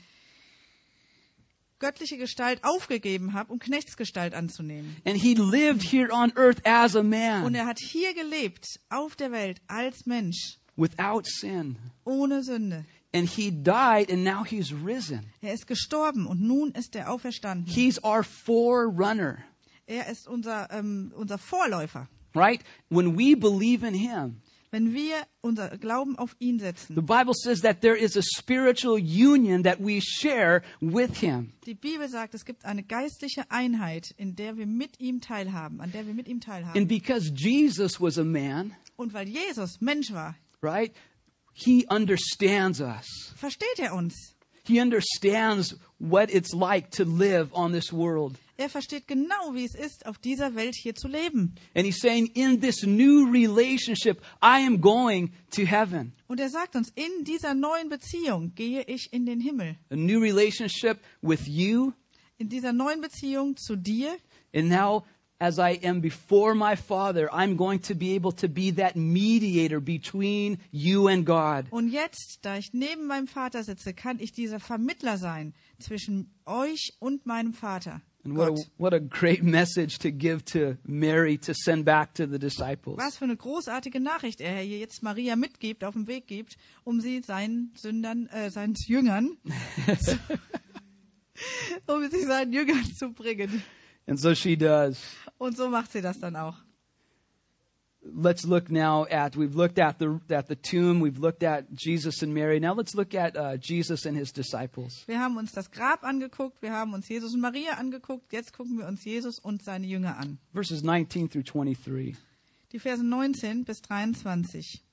göttliche Gestalt aufgegeben hat, um Knechtsgestalt anzunehmen. And he lived here on earth as a Und man er hat hier gelebt, auf der Welt, als Mensch, without sin. ohne Sünde. And he died and now he's risen. Er ist gestorben und nun ist er auferstanden. He's our forerunner, Er ist unser, ähm, unser Vorläufer. right? When we believe in him, Wenn wir unser Glauben auf ihn setzen. the Bible says that there is a spiritual union that we share with him. Die Bibel sagt, es gibt eine geistliche Einheit, in der wir mit ihm teilhaben, an der wir mit ihm teilhaben. And because Jesus was a man, Und weil Jesus Mensch war, right? He understands us. versteht er uns. He understands what it's like to live on this world. Er versteht genau, wie es ist, auf dieser Welt hier zu leben. And he's saying, in this new relationship, I am going to heaven. Und er sagt uns, in dieser neuen Beziehung gehe ich in den Himmel. A new relationship with you. In dieser neuen Beziehung zu dir. And now, as I am before my Father, I'm going to be able to be that mediator between you and God. Und jetzt, da ich neben meinem Vater sitze, kann ich dieser Vermittler sein zwischen euch und meinem Vater. And what a, Gott. what a great message to give to Mary to send back to the disciples. Was für eine großartige Nachricht er hier jetzt Maria mitgibt, auf den Weg gibt, um sie seinen Sündern, äh, seinen Jüngern, zu, um sie seinen Jüngern zu bringen. And so she does. Und so macht sie das dann auch. Let's look now at, we've looked at the at the tomb, we've looked at Jesus and Mary. Now let's look at uh, Jesus and his disciples. Wir haben uns das Grab angeguckt, wir haben uns Jesus und Maria angeguckt, jetzt gucken wir uns Jesus und seine Jünger an. Verses nineteen through twenty-three. Die Verse neunzehn bis dreiundzwanzig.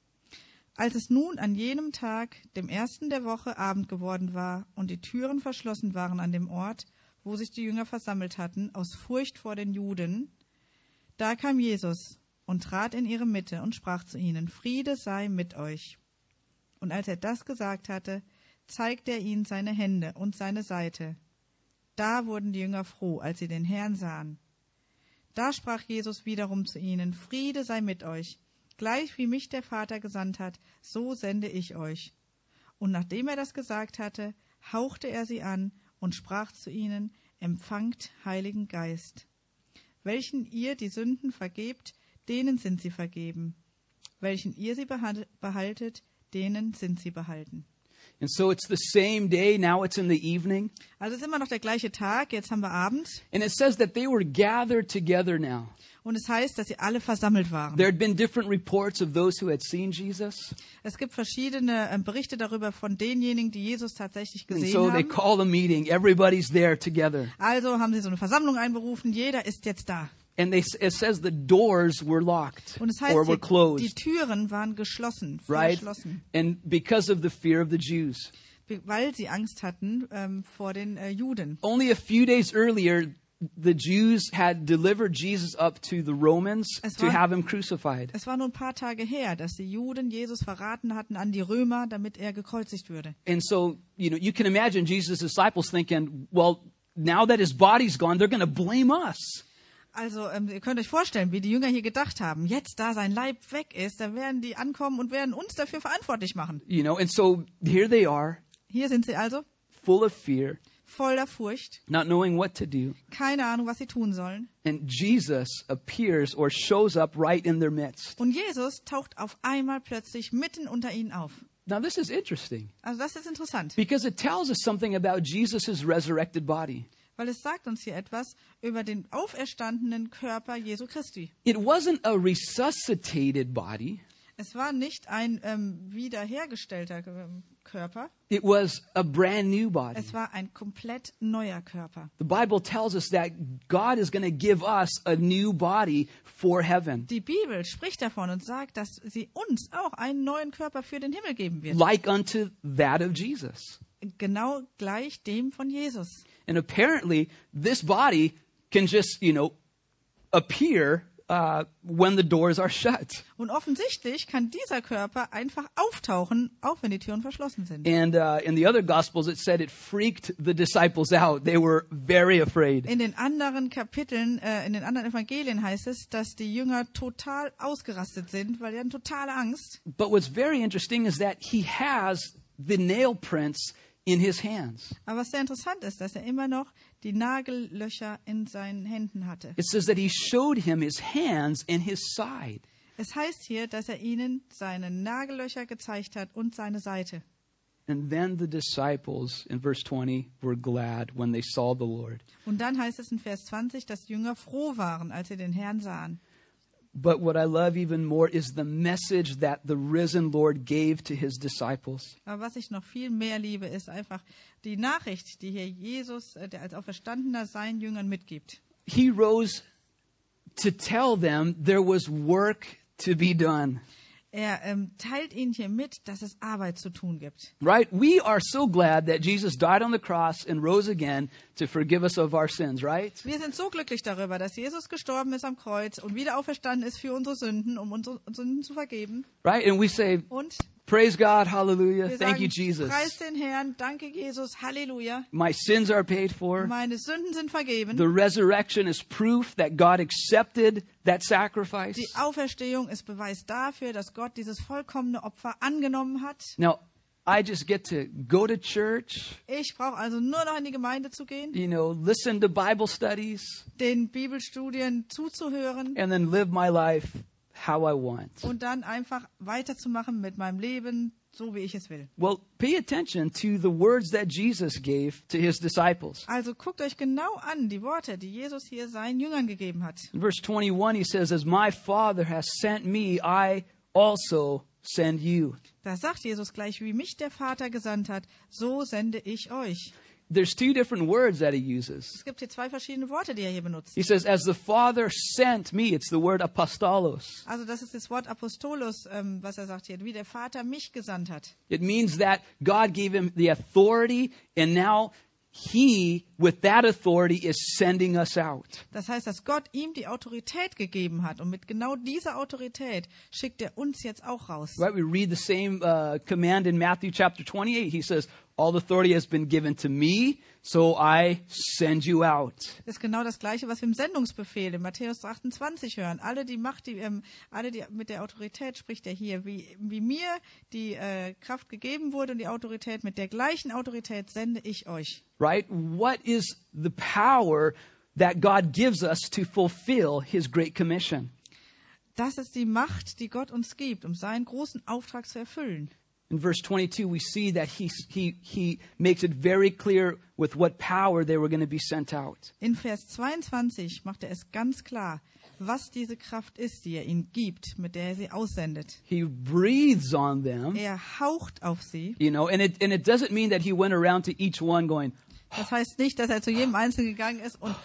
Als es nun an jenem Tag, dem ersten der Woche, Abend geworden war und die Türen verschlossen waren an dem Ort, wo sich die Jünger versammelt hatten, aus Furcht vor den Juden, da kam Jesus und trat in ihre Mitte und sprach zu ihnen, Friede sei mit euch. Und als er das gesagt hatte, zeigte er ihnen seine Hände und seine Seite. Da wurden die Jünger froh, als sie den Herrn sahen. Da sprach Jesus wiederum zu ihnen, Friede sei mit euch. Gleich wie mich der Vater gesandt hat, so sende ich euch. Und nachdem er das gesagt hatte, hauchte er sie an und sprach zu ihnen, empfangt Heiligen Geist. Welchen ihr die Sünden vergebt, denen sind sie vergeben. Welchen ihr sie behaltet, denen sind sie behalten. And so it's the same day, now it's in the evening. Also es ist immer noch der gleiche Tag, jetzt haben wir Abend. And it says that they were gathered together now. Und es heißt, dass sie alle versammelt waren. There had been different reports of those who had seen Jesus. Es gibt verschiedene äh, Berichte darüber von denjenigen, die Jesus tatsächlich And gesehen so they haben. call a meeting. Everybody's there together. Also haben sie so eine Versammlung einberufen, jeder ist jetzt da. And they, it says the doors were locked Und es or heißt, were die, die closed, Türen waren geschlossen, right? verschlossen, And because of the fear of the Jews. weil sie Angst hatten ähm, vor den äh, Juden. Only a few days earlier, the Jews had delivered Jesus up to the Romans Es to war- have him crucified. Es war nur ein paar Tage her, dass die Juden Jesus verraten hatten an die Römer, damit er gekreuzigt würde. And so, you know, you can imagine Jesus' disciples thinking, well, now that his body's gone, they're going to blame us. Also ähm, ihr könnt euch vorstellen, wie die Jünger hier gedacht haben, jetzt da sein Leib weg ist, da werden die ankommen und werden uns dafür verantwortlich machen. You know, and so here they are, Hier sind sie also, full of fear, voller Furcht, not knowing what to do. keine Ahnung, was sie tun sollen. And Jesus appears or shows up right in their midst. Und Jesus taucht auf einmal plötzlich mitten unter ihnen auf. Now, this is interesting Also das ist interessant, because it tells us something about Jesus' resurrected body. weil es sagt uns hier etwas über den auferstandenen Körper Jesu Christi. It wasn't a resuscitated body. Es war nicht ein ähm, wiederhergestellter ähm, Körper, It was a brand new body. es war ein komplett neuer Körper. The Bible tells us that God is going to give us a new body for heaven, Die Bibel spricht davon und sagt, dass sie uns auch einen neuen Körper für den Himmel geben wird. like unto that of Jesus. Genau gleich dem von Jesus. And apparently, this body can just, you know, appear uh, when the doors are shut. Und offensichtlich kann dieser Körper einfach auftauchen, auch wenn die Türen verschlossen sind. And uh, in the other Gospels, it said it freaked the disciples out. They were very afraid. In den anderen Kapiteln, äh, in den anderen Evangelien heißt es, dass die Jünger total ausgerastet sind, weil sie hatten totale Angst. But what's very interesting is that he has the nail prints in his hands. Aber was sehr interessant ist, dass er immer noch die Nagellöcher in seinen Händen hatte. It says that he showed him his hands and his side. Es heißt hier, dass er ihnen seine Nagellöcher gezeigt hat und seine Seite. And then the disciples, in verse twenty, were glad when they saw the Lord. Und dann heißt es in Vers zwanzig, dass die Jünger froh waren, als sie den Herrn sahen. But what I love even more is the message that the risen Lord gave to his disciples. Aber was ich noch viel mehr liebe, ist einfach die Nachricht, die hier Jesus, äh, der als Auferstandener seinen Jüngern mitgibt. He rose to tell them there was work to be done. Er ähm, teilt ihnen hier mit, dass es Arbeit zu tun gibt. Right? We are so glad that Jesus died on the cross and rose again to forgive us of our sins, right? Wir sind so glücklich darüber, dass Jesus gestorben ist am Kreuz und wieder auferstanden ist für unsere Sünden, um unsere Sünden zu vergeben. Right? And we say, Und praise God, hallelujah, wir thank you, sagen, Jesus. preis den Herrn, danke Jesus, Halleluja. My sins are paid for. Meine Sünden sind vergeben. The resurrection is proof that God accepted that sacrifice. Die Auferstehung ist Beweis dafür, dass Gott dieses vollkommene Opfer angenommen hat. Now, I just get to go to church, Ich brauche also nur noch in die Gemeinde zu gehen, you know, listen to Bible studies, den Bibelstudien zuzuhören and then live my life how I want. und dann einfach weiterzumachen mit meinem Leben, so wie ich es will. Well, pay attention to the words that Jesus gave to his disciples. Also guckt euch genau an die Worte, die Jesus hier seinen Jüngern gegeben hat. In verse twenty-one, he says, as my Father has sent me, I also send you. Da sagt Jesus gleich, wie mich der Vater gesandt hat, so sende ich euch. There's two different words that he uses. Es gibt hier zwei verschiedene Worte, die er hier benutzt. He says, as the Father sent me, it's the word apostolos. Also das ist das Wort Apostolos, ähm, was er sagt hier, wie der Vater mich gesandt hat. It means that God gave him the authority, and now he, with that authority, is sending us out. Das heißt, dass Gott ihm die Autorität gegeben hat und mit genau dieser Autorität schickt er uns jetzt auch raus. Right? We read the same uh, command in Matthew chapter twenty-eight. He says, all authority has been given to me, so I send you out. Das ist genau das Gleiche, was wir im Sendungsbefehl in Matthäus achtundzwanzig hören. Alle die Macht, die, ähm, alle die mit der Autorität spricht er hier, wie, wie mir die äh, Kraft gegeben wurde und die Autorität, mit der gleichen Autorität sende ich euch. Right? What is the power that God gives us to fulfill his great commission? Das ist die Macht, die Gott uns gibt, um seinen großen Auftrag zu erfüllen. In verse twenty-two, we see that he, he, he makes it very clear with what power they were going to be sent out. In Vers zweiundzwanzig macht er es ganz klar, was diese Kraft ist, die er ihnen gibt, mit der er sie aussendet. He breathes on them, Er haucht auf sie. you know, and it, and it doesn't mean that he went around to each one going, Das heißt nicht, dass er zu jedem Einzelnen gegangen ist und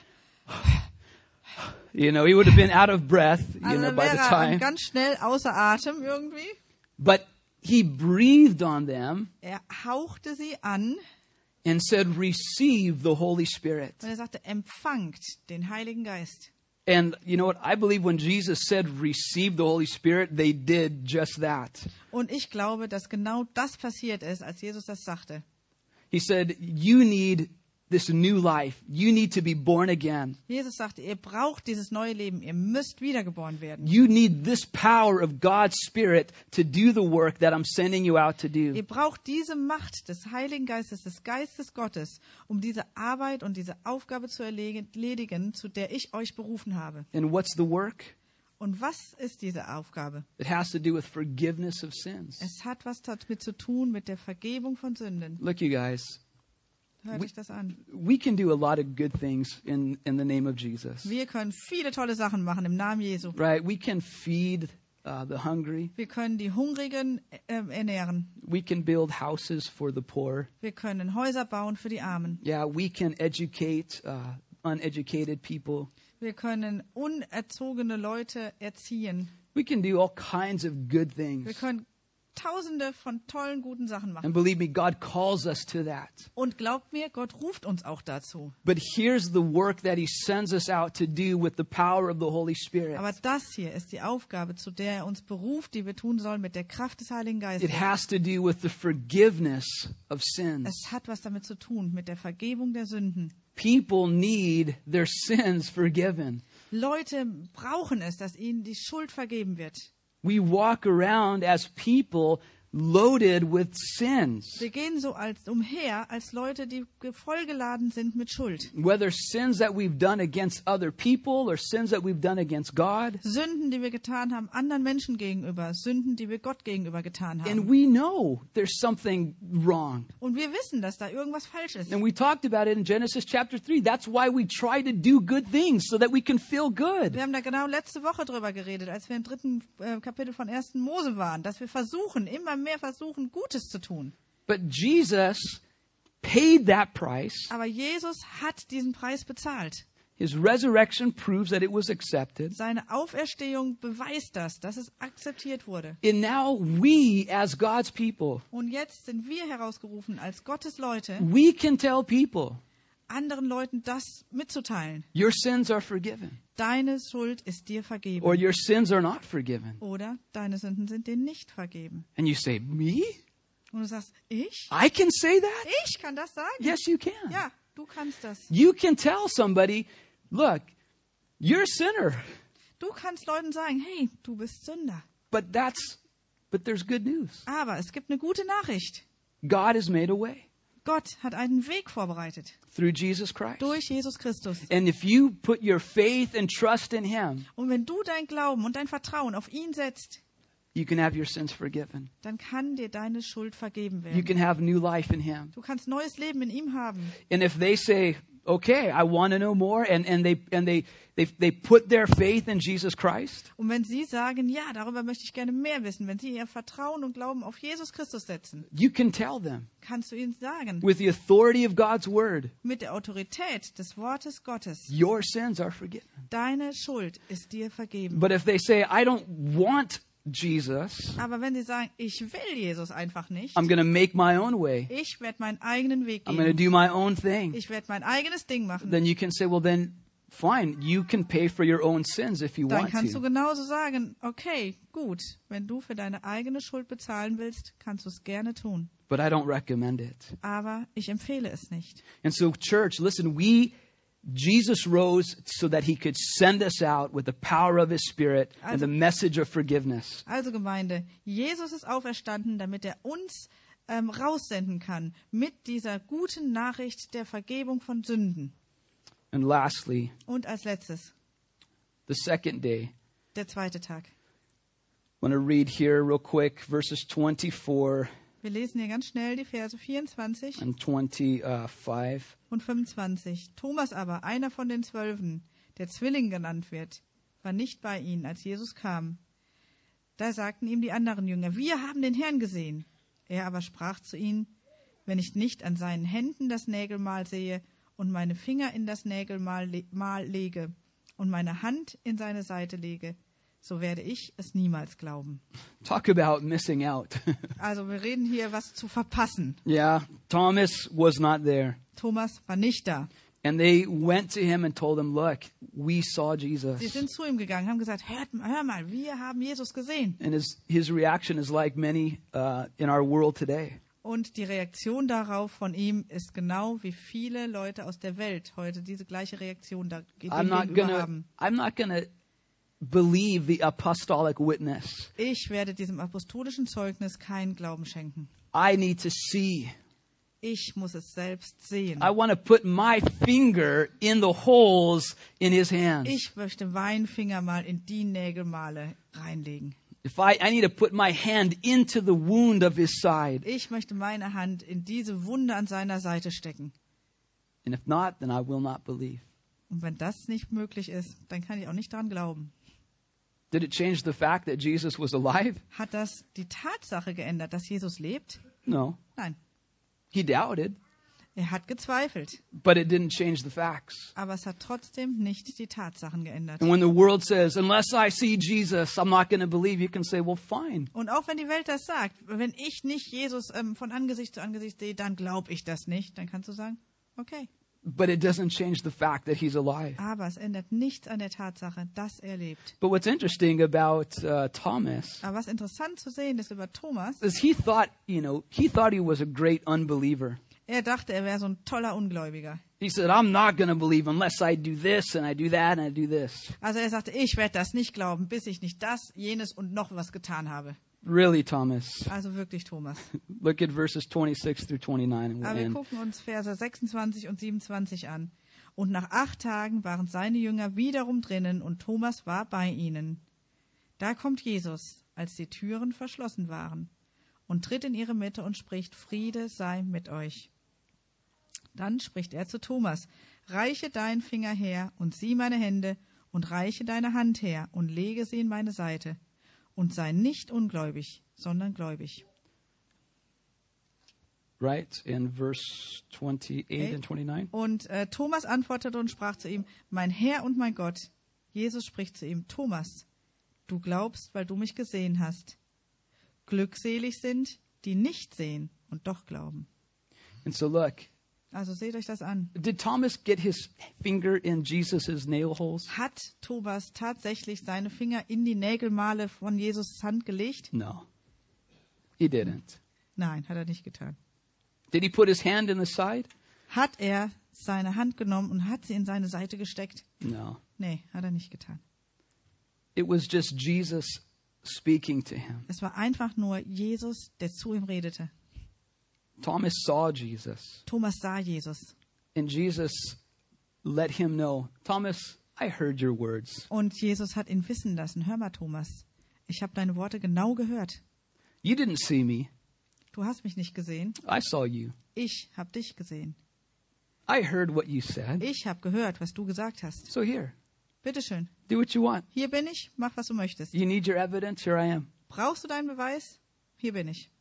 you know, he would have been out of breath, you also know, dann by the wäre er time. ganz schnell außer Atem irgendwie. But he breathed on them Er hauchte sie an and said, receive the Holy Spirit. und er sagte, empfangt den Heiligen Geist. And you know what? I believe when Jesus said, receive the Holy Spirit, they did just that. Und ich glaube, dass genau das passiert ist, als Jesus das sagte. He said, you need this new life. You need to be born again. Jesus sagte, ihr braucht dieses neue Leben, ihr müsst wiedergeboren werden. You need this power of God's Spirit to do the work that I'm sending you out to do. Ihr braucht diese Macht des Heiligen Geistes, des Geistes Gottes, um diese Arbeit und diese Aufgabe zu erledigen, zu der ich euch berufen habe. And what's the work? Und was ist diese Aufgabe? It has to do with forgiveness of sins. Es hat was damit zu tun mit der Vergebung von Sünden. Look, you guys, Hört euch das an. we can do a lot of good things in, in the name of Jesus. Wir können viele tolle Sachen machen im Namen Jesu. Right? We can feed uh, the hungry. Wir können die Hungrigen äh, ernähren. We can build houses for the poor. Wir können Häuser bauen für die Armen. Yeah, we can educate uh, uneducated people. Wir können unerzogene Leute erziehen. We can do all kinds of good Wir things. können tausende von tollen, guten Sachen machen. And believe me, God calls us to that. Und glaubt mir, Gott ruft uns auch dazu. But here's the work that he sends us out to do with the power of the Holy Spirit. Aber das hier ist die Aufgabe, zu der er uns beruft, die wir tun sollen mit der Kraft des Heiligen Geistes. It has to do with the forgiveness of sins. Es hat was damit zu tun, mit der Vergebung der Sünden. People need their sins forgiven. Leute brauchen es, dass ihnen die Schuld vergeben wird. We walk around as people loaded with sins. Wir gehen so als umher, als Leute, die vollgeladen sind mit Schuld. Whether sins that we've done against other people or sins that we've done against God. Sünden, die wir getan haben, anderen Menschen gegenüber. Sünden, die wir Gott gegenüber getan And haben. we know there's something wrong. Und wir wissen, dass da irgendwas falsch ist. And we talked about it in Genesis chapter three. That's why we try to do good things, so that we can feel good. Wir haben da genau letzte Woche drüber geredet, als wir im dritten äh, Kapitel von ersten Mose waren, dass wir versuchen, immer mehr versuchen, Gutes zu tun. But Jesus paid that price. Aber Jesus hat diesen Preis bezahlt. His resurrection proves that it was accepted. Seine Auferstehung beweist das, dass es akzeptiert wurde. And now we, as God's people, Und jetzt sind wir herausgerufen, als Gottes Leute, we can tell people, anderen Leuten das mitzuteilen. your sins are forgiven, Deine Schuld ist dir vergeben. or your sins are not forgiven. Oder deine Sünden sind dir nicht vergeben. And you say, me? Und du sagst, ich? I can say that? Ich kann das sagen? Yes, you can. Ja, du kannst das. You can tell somebody, look, you're a sinner, Du kannst Leuten sagen, hey, du bist Sünder. but that's But there's good news. Aber es gibt eine gute Nachricht. God has made a way Gott hat einen Weg vorbereitet. through Jesus Christ. Durch Jesus Christus. And if you put your faith and trust in him, Und wenn du dein Glauben und dein Vertrauen auf ihn setzt, you can have your sins forgiven. dann kann dir deine Schuld vergeben You werden. can have new life in him. Du kannst neues Leben in ihm haben. And if they say, okay, I want to know more, and, and they and they, they they put their faith in Jesus Christ, Und wenn sie sagen, ja, darüber möchte ich gerne mehr wissen, wenn sie ihr Vertrauen und Glauben auf Jesus Christus setzen, you can tell them kannst du ihnen sagen, with the authority of God's word, mit der Autorität des Wortes Gottes, your sins are forgiven. deine Schuld ist dir vergeben. But if they say, I don't want Jesus, Aber wenn sie sagen, ich will Jesus einfach nicht, I'm going to make my own way, ich werde meinen eigenen Weg I'm going to gehen, do my own thing, ich werde mein eigenes Ding machen, then you can say, well, then fine, you can pay for your own sins if you dann want kannst du to. genauso sagen, okay, gut, wenn du für deine eigene Schuld bezahlen willst, kannst du es gerne tun. But I don't recommend it. Aber ich empfehle es nicht. And so, church, listen, we, Jesus rose so that he could send us out with the power of his Spirit and the message of forgiveness. Also Gemeinde, Jesus ist auferstanden, damit er uns ähm, raussenden kann mit dieser guten Nachricht der Vergebung von Sünden. And lastly, Und als letztes, the second day. der zweite Tag. I want to read here real quick verses twenty-four Wir lesen hier ganz schnell die Verse vierundzwanzig and twenty-five. und fünfundzwanzig. Thomas aber, einer von den Zwölfen, der Zwilling genannt wird, war nicht bei ihnen, als Jesus kam. Da sagten ihm die anderen Jünger, wir haben den Herrn gesehen. Er aber sprach zu ihnen, wenn ich nicht an seinen Händen das Nägelmal sehe und meine Finger in das Nägelmal le- mal lege und meine Hand in seine Seite lege, so werde ich es niemals glauben. Talk about missing out. Also wir reden hier, was zu verpassen. Yeah, Thomas was not there. Thomas war nicht da. And they went to him and told him, look, we saw Sie Jesus. sind zu ihm gegangen, haben gesagt, hört mal, hör mal, wir haben Jesus gesehen. And his, his reaction is like many uh, in our world today. Und die Reaktion darauf von ihm ist genau wie viele Leute aus der Welt heute diese gleiche Reaktion da dem I'm not gegenüber gonna, haben. I'm not gonna believe the apostolic witness. Ich werde diesem apostolischen Zeugnis keinen Glauben schenken. I need to see. Ich muss es selbst sehen. I want to put my finger in the holes in his hands. Ich möchte meinen Finger mal in die Nägelmale reinlegen. If I, I need to put my hand into the wound of his side. Ich möchte meine Hand in diese Wunde an seiner Seite stecken. And if not, then I will not believe. Und wenn das nicht möglich ist, dann kann ich auch nicht dran glauben. Did it change the fact that Jesus was alive? Hat das die Tatsache geändert, dass Jesus lebt? No. Nein. He doubted, Er hat gezweifelt. but it didn't change the facts. Aber es hat trotzdem nicht die Tatsachen geändert. And when the world says, unless I see Jesus, I'm not going to believe, you can say, well, fine. Und auch wenn die Welt das sagt, wenn ich nicht Jesus ähm, von Angesicht zu Angesicht sehe, dann glaube ich das nicht. Dann kannst du sagen, okay. But it doesn't change the fact that he's alive. Aber es ändert nichts an der Tatsache, dass er lebt. But what's interesting about uh, Thomas Aber was interessant zu sehen ist über Thomas, is he thought, you know, he thought he was a great unbeliever. er dachte, er wäre so ein toller Ungläubiger. He said, I'm not going to believe unless I do this and I do that and I do this. Also er sagte, ich werde das nicht glauben, bis ich nicht das, jenes und noch was getan habe. Really, Thomas. Also wirklich Thomas. Look at verses twenty-six through twenty-nine and we'll Aber wir end. gucken uns Verse sechsundzwanzig und siebenundzwanzig an. Und nach acht Tagen waren seine Jünger wiederum drinnen und Thomas war bei ihnen. Da kommt Jesus, als die Türen verschlossen waren, und tritt in ihre Mitte und spricht, Friede sei mit euch. Dann spricht er zu Thomas, reiche deinen Finger her und sieh meine Hände und reiche deine Hand her und lege sie in meine Seite und sei nicht ungläubig, sondern gläubig. Right, in verse twenty-eight and twenty-nine. Und äh, Thomas antwortete und sprach zu ihm, mein Herr und mein Gott. Jesus spricht zu ihm, Thomas, du glaubst, weil du mich gesehen hast. Glückselig sind, die nicht sehen und doch glauben. And so look, Also seht euch das an. did Thomas get his finger in Jesus' nail holes? Hat Thomas tatsächlich seine Finger in die Nägelmale von Jesus' Hand gelegt? No, he didn't. Nein, hat er nicht getan. Did he put his hand in the side? Hat er seine Hand genommen und hat sie in seine Seite gesteckt? No. Nee, hat er nicht getan. It was just Jesus speaking to him. Es war einfach nur Jesus, der zu ihm redete. Thomas saw Jesus, Thomas sah Jesus. and Jesus let him know, Thomas, I heard your words. Und Jesus hat ihn wissen lassen, hör mal Thomas, ich habe deine Worte genau gehört. You didn't see me. Du hast mich nicht gesehen, I saw you. ich habe dich gesehen. I heard what you said. Ich habe gehört, was du gesagt hast. So here, Bitteschön, do what you want. hier bin ich, mach was du möchtest. You need your evidence? Here I am. Brauchst du deinen Beweis? Hier bin ich.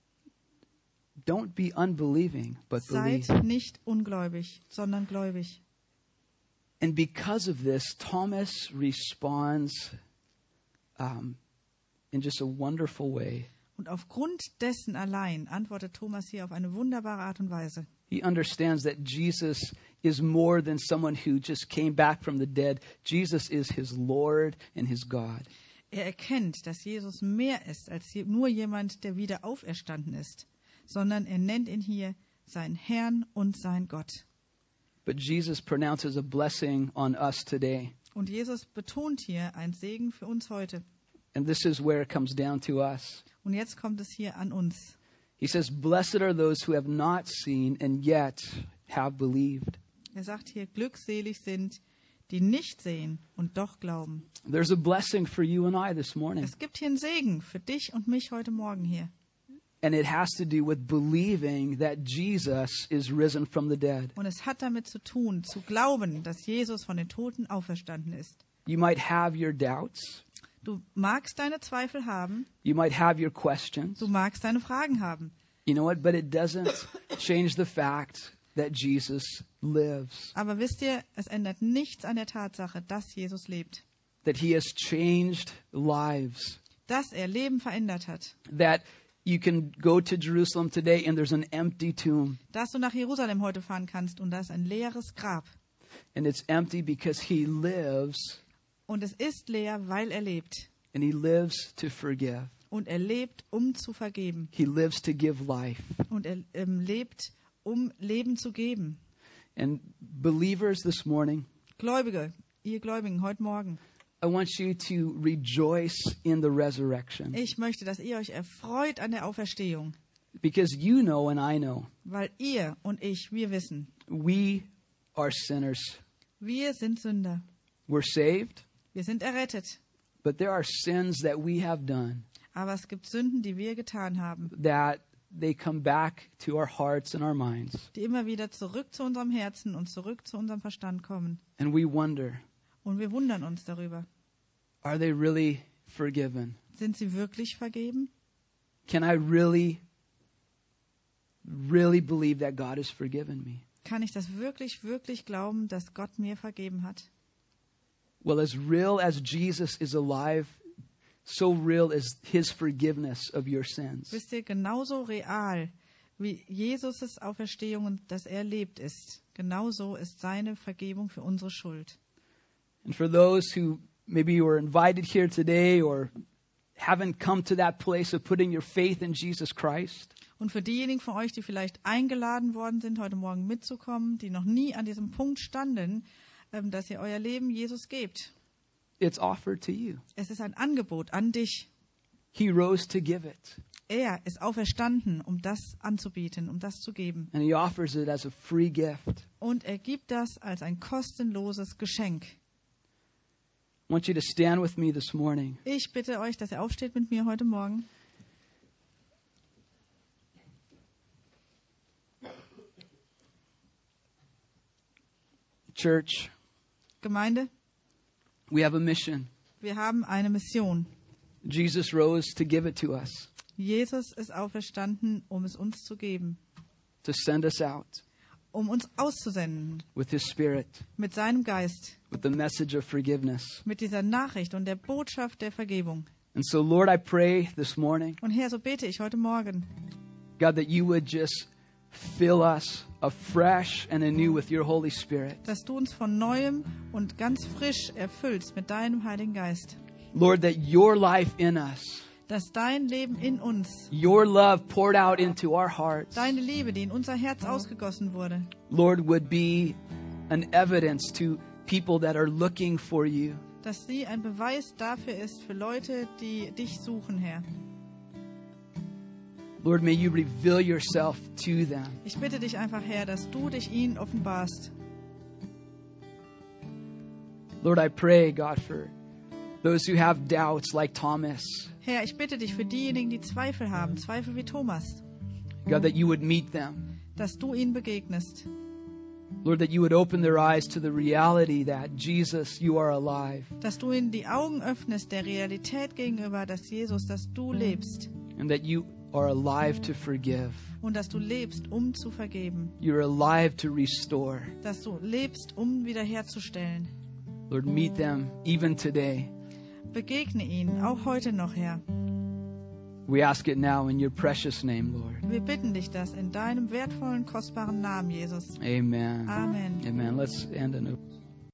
Don't be unbelieving, but believe. Seid nicht ungläubig, sondern gläubig. And because of this, Thomas responds um, in just a wonderful way. Und aufgrund dessen allein antwortet Thomas hier auf eine wunderbare Art und Weise. He understands that Jesus is more than someone who just came back from the dead. Jesus is his Lord and his God. Er erkennt, dass Jesus mehr ist als nur jemand, der wieder auferstanden ist, sondern er nennt ihn hier seinen Herrn und sein Gott. But Jesus pronounces a blessing on us today. Und Jesus betont hier einen Segen für uns heute. And this is where it comes down to us. Und jetzt kommt es hier an uns. He says, blessed are those who have not seen and yet have believed. Er sagt hier, glückselig sind, die nicht sehen und doch glauben. There's a blessing for you and I this morning. Es gibt hier einen Segen für dich und mich heute Morgen hier. And it has to do with believing that Jesus is risen from the dead. Und es hat damit zu tun, zu glauben, dass Jesus von den Toten auferstanden ist. You might have your doubts. Du magst deine Zweifel haben, You might have your questions. du magst deine Fragen haben. You know what? But it doesn't change the fact that Jesus lives. Aber wisst ihr, es ändert nichts an der Tatsache, dass Jesus lebt. That he has changed lives. Dass er Leben verändert hat. That you can go to Jerusalem today and there's an empty tomb. Dass du nach Jerusalem heute fahren kannst und da ist ein leeres Grab. And it's empty because he lives, Und es ist leer, weil er lebt. and he lives to forgive. Und er lebt, um zu vergeben. He lives to give life. Und er ähm, lebt, um Leben zu geben. And believers this morning, Gläubige, ihr Gläubigen, heute Morgen. I want you to rejoice in the resurrection. Ich möchte, dass ihr euch erfreut an der Auferstehung. Because you know and I know, Weil ihr und ich, wir wissen, we are sinners. wir sind Sünder. We're saved, Wir sind errettet. but there are sins that we have done Aber es gibt Sünden, die wir getan haben, that they come back to our hearts and our minds. die immer wieder zurück zu unserem Herzen und zurück zu unserem Verstand kommen. And we wonder, Und wir wundern uns darüber. are they really forgiven? Sind sie wirklich vergeben? Can I really, really believe that God has forgiven me? Kann ich das wirklich, wirklich glauben, dass Gott mir vergeben hat? Well, as real as Jesus is alive, so real is his forgiveness of your sins. Wisst ihr, genauso real wie Jesus' Auferstehung und dass er lebt ist, genauso ist seine Vergebung für unsere Schuld. And for those who maybe you were invited here today or haven't come to that place of putting your faith in Jesus Christ, Und für diejenigen von euch, die vielleicht eingeladen worden sind, heute Morgen mitzukommen, die noch nie an diesem Punkt standen, ähm, dass ihr euer Leben Jesus gebt. it's offered to you. Es ist ein Angebot an dich. He rose to give it, Er ist auferstanden, um das anzubieten, um das zu geben. and he offers it as a free gift. Und er gibt das als ein kostenloses Geschenk. I want you to stand with me this morning. Ich bitte euch, dass ihr aufsteht mit mir heute Morgen. Church, Gemeinde, we have a mission. wir haben eine Mission. Jesus rose to give it to us, Jesus ist auferstanden, um es uns zu geben, to send us out um uns auszusenden with his Spirit, mit seinem Geist, with the message of forgiveness. mit dieser Nachricht und der Botschaft der Vergebung. And so, Lord, I pray this morning, Und Herr, so bete ich heute Morgen, God, that you would just fill us afresh and anew with your Holy Spirit. dass du uns von Neuem und ganz frisch erfüllst mit deinem Heiligen Geist. Lord, that your life in us, Dass dein Leben in uns, your love poured out into our hearts, deine Liebe, die in unser Herz ausgegossen wurde, Lord, would be an evidence to people that are looking for you. dass sie ein Beweis dafür ist für Leute, die dich suchen, Herr. Lord, may you reveal yourself to them. Ich bitte dich einfach, Herr, dass du dich ihnen offenbarst. Lord, I pray, God, for those who have doubts like Thomas. Herr, ich bitte dich für diejenigen, die Zweifel haben, Zweifel wie Thomas, God, that you would meet them. dass du ihnen begegnest. Lord, that you would open their eyes to the reality that, Jesus, you are alive. Dass du ihnen die Augen öffnest der Realität gegenüber, dass Jesus, dass du lebst And that you are alive to forgive. und dass du lebst, um zu vergeben. You're alive to restore. Dass du lebst, um wiederherzustellen. Lord, meet them even today. Begegne ihnen, auch heute noch, Herr. We ask it now in your precious name, Lord. Wir bitten dich das in deinem wertvollen, kostbaren Namen, Jesus. Amen. Amen. Amen. Let's end in a